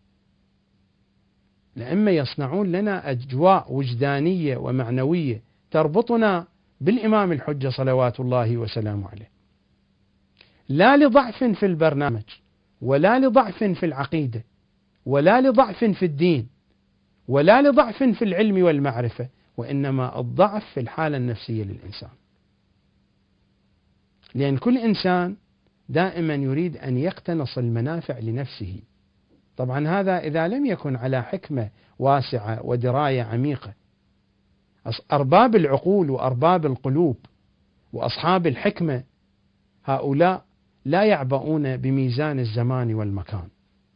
S2: الأئمة يصنعون لنا أجواء وجدانية ومعنوية تربطنا بالإمام الحجة صلوات الله وسلامه عليه، لا لضعف في البرنامج، ولا لضعف في العقيدة، ولا لضعف في الدين، ولا لضعف في العلم والمعرفة، وإنما الضعف في الحالة النفسية للإنسان، لأن كل إنسان دائما يريد أن يقتنص المنافع لنفسه. طبعا هذا إذا لم يكن على حكمة واسعة ودراية عميقة. أرباب العقول وأرباب القلوب وأصحاب الحكمة هؤلاء لا يعبؤون بميزان الزمان والمكان،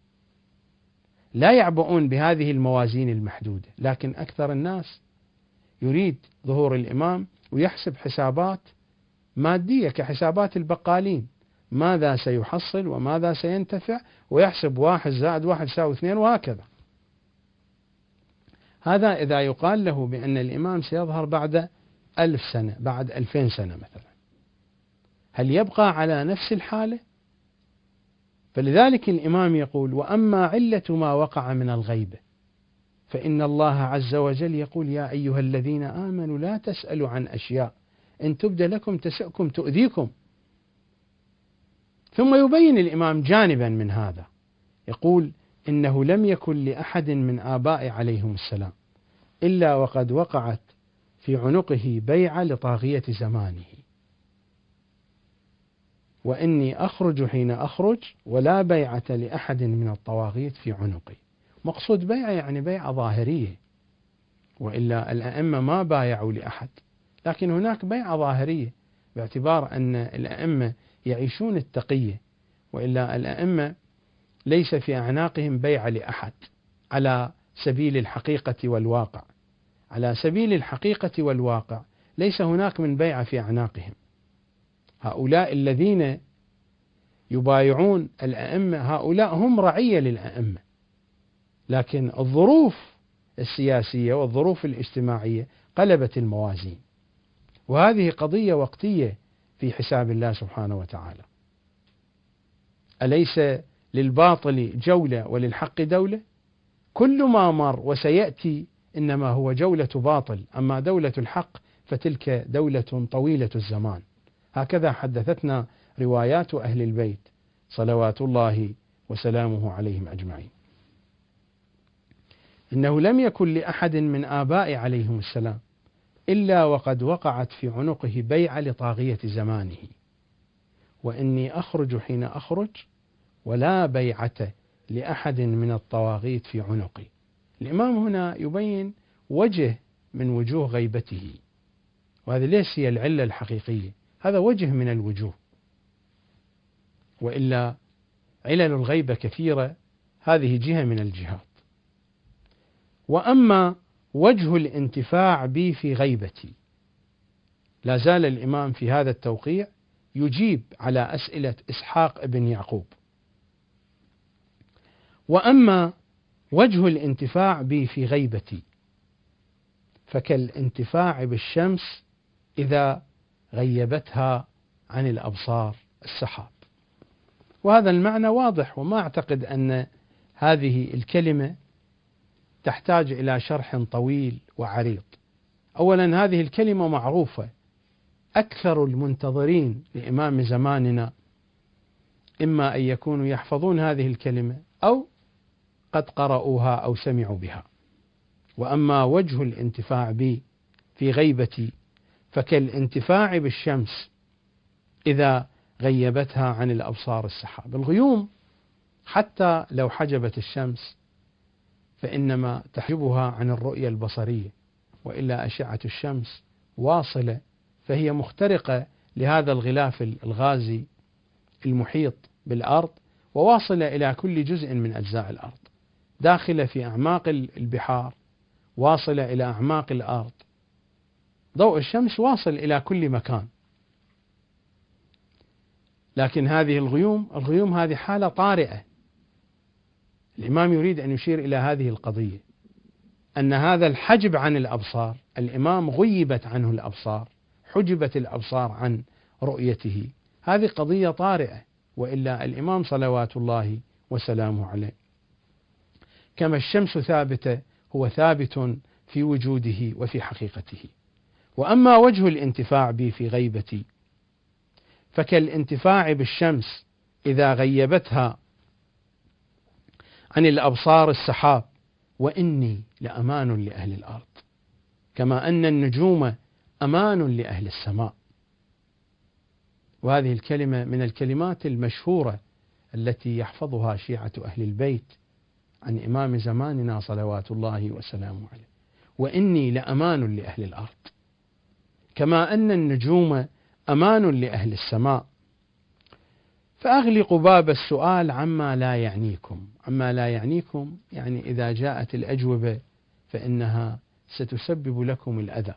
S2: لا يعبؤون بهذه الموازين المحدودة، لكن أكثر الناس يريد ظهور الإمام ويحسب حسابات مادية كحسابات البقالين، ماذا سيحصل وماذا سينتفع، ويحسب واحد زائد واحد يساوي اثنين وهكذا. هذا إذا يقال له بأن الإمام سيظهر بعد ألف سنة، بعد ألفين سنة مثلا، هل يبقى على نفس الحالة؟ فلذلك الإمام يقول: وأما علة ما وقع من الغيبة فإن الله عز وجل يقول: يا أيها الذين آمنوا لا تسألوا عن أشياء إن تبد لكم تسؤكم تؤذيكم. ثم يبين الإمام جانبا من هذا، يقول: إنه لم يكن لأحد من آباء عليهم السلام إلا وقد وقعت في عنقه بيعة لطاغية زمانه، وإني أخرج حين أخرج ولا بيعة لأحد من الطواغيت في عنقي. مقصود بيعة يعني بيعة ظاهرية، وإلا الأئمة ما بايعوا لأحد، لكن هناك بيعة ظاهرية باعتبار أن الأئمة يعيشون التقية، وإلا الأئمة ليس في أعناقهم بيعة لأحد على سبيل الحقيقة والواقع. على سبيل الحقيقة والواقع ليس هناك من بيعة في أعناقهم. هؤلاء الذين يبايعون الأئمة هؤلاء هم رعية للأئمة، لكن الظروف السياسية والظروف الاجتماعية قلبت الموازين، وهذه قضية وقتية في حساب الله سبحانه وتعالى. أليس للباطل جولة وللحق دولة؟ كل ما مر وسيأتي إنما هو جولة باطل، أما دولة الحق فتلك دولة طويلة الزمان. هكذا حدثتنا روايات أهل البيت صلوات الله وسلامه عليهم أجمعين. إنه لم يكن لأحد من آباء عليهم السلام إلا وقد وقعت في عنقه بيعة لطاغية زمانه، وإني أخرج حين أخرج ولا بيعة لأحد من الطواغيت في عنقي. الإمام هنا يبين وجه من وجوه غيبته، وهذا ليس هي العلة الحقيقية، هذا وجه من الوجوه، وإلا علل الغيبة كثيرة، هذه جهة من الجهات. وأما وجه الانتفاع بي في غيبتي، لا زال الإمام في هذا التوقيع يجيب على أسئلة إسحاق بن يعقوب. وأما وجه الانتفاع بي في غيبتي فكالانتفاع بالشمس إذا غيبتها عن الأبصار السحاب. وهذا المعنى واضح، وما أعتقد أن هذه الكلمة تحتاج إلى شرح طويل وعريض. أولا هذه الكلمة معروفة، أكثر المنتظرين لإمام زماننا إما أن يكونوا يحفظون هذه الكلمة أو قد قرأوها أو سمعوا بها. وأما وجه الانتفاع بي في غيبتي فكالانتفاع بالشمس إذا غيبتها عن الأبصار السحاب. الغيوم حتى لو حجبت الشمس فإنما تحجبها عن الرؤية البصرية، وإلا أشعة الشمس واصلة، فهي مخترقة لهذا الغلاف الغازي المحيط بالأرض، وواصلة إلى كل جزء من أجزاء الأرض، داخلة في أعماق البحار، واصلة إلى أعماق الأرض. ضوء الشمس واصل إلى كل مكان. لكن هذه الغيوم الغيوم هذه حالة طارئة. الإمام يريد أن يشير إلى هذه القضية، أن هذا الحجب عن الأبصار، الإمام غيبت عنه الأبصار، حجبت الأبصار عن رؤيته، هذه قضية طارئة، وإلا الإمام صلوات الله وسلامه عليه كما الشمس ثابتة هو ثابت في وجوده وفي حقيقته. وأما وجه الانتفاع بي في غيبتي فكالانتفاع بالشمس إذا غيبتها عن الأبصار السحاب، وإني لأمان لأهل الأرض. كما أن النجوم أمان لأهل السماء. وهذه الكلمة من الكلمات المشهورة التي يحفظها شيعة أهل البيت عن إمام زماننا صلوات الله وسلامه عليه: وإني لأمان لأهل الأرض، كما أن النجوم أمان لأهل السماء. فأغلقوا باب السؤال عما لا يعنيكم. عما لا يعنيكم يعني إذا جاءت الأجوبة فإنها ستسبب لكم الأذى.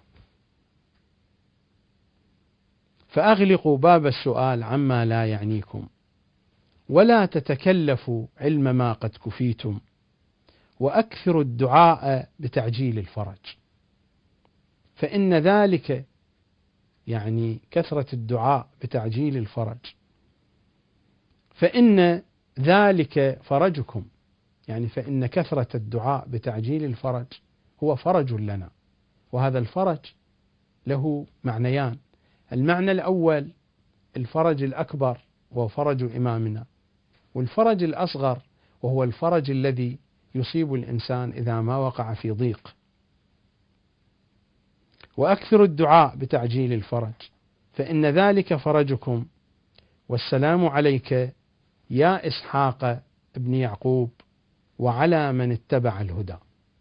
S2: فأغلقوا باب السؤال عما لا يعنيكم، ولا تتكلفوا علم ما قد كفيتم، وأكثروا الدعاء بتعجيل الفرج، فإن ذلك يعني كثرة الدعاء بتعجيل الفرج، فإن ذلك فرجكم، يعني فإن كثرة الدعاء بتعجيل الفرج هو فرج لنا. وهذا الفرج له معنيان: المعنى الأول الفرج الأكبر وهو فرج إمامنا، والفرج الأصغر وهو الفرج الذي يصيب الإنسان إذا ما وقع في ضيق. وأكثر الدعاء بتعجيل الفرج، فإن ذلك فرجكم. والسلام عليك يا إسحاق ابن يعقوب وعلى من اتبع الهدى.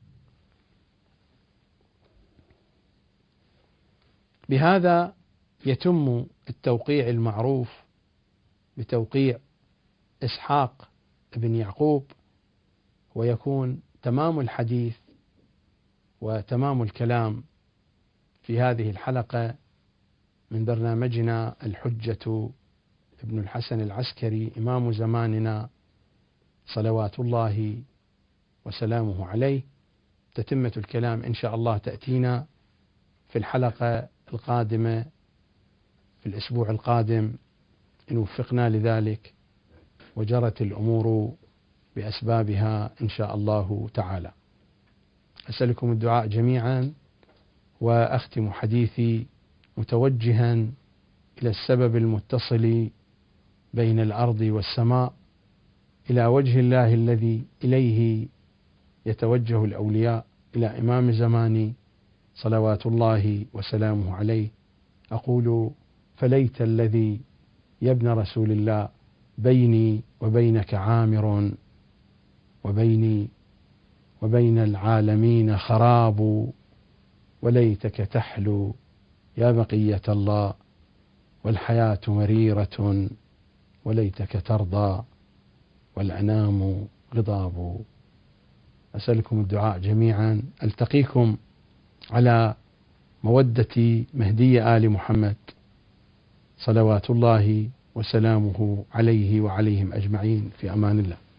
S2: بهذا يتم التوقيع المعروف بتوقيع إسحاق ابن يعقوب، ويكون تمام الحديث وتمام الكلام في هذه الحلقة من برنامجنا الحجة ابن الحسن العسكري إمام زماننا صلوات الله وسلامه عليه. تتمة الكلام إن شاء الله تأتينا في الحلقة القادمة في الأسبوع القادم إن وفقنا لذلك وجرت الأمور بأسبابها إن شاء الله تعالى. أسألكم الدعاء جميعا، وأختم حديثي متوجها إلى السبب المتصل بين الأرض والسماء، إلى وجه الله الذي إليه يتوجه الأولياء، إلى إمام زماني صلوات الله وسلامه عليه. أقول: فليت الذي يا ابن رسول الله بيني وبينك عامر، وبيني وبين العالمين خراب، وليتك تحلو يا بقية الله، والحياة مريرة، وليتك ترضى والأنام غضاب. أسألكم الدعاء جميعا. ألتقيكم على مودة مهدي آل محمد صلوات الله وسلامه عليه وعليهم أجمعين، في أمان الله.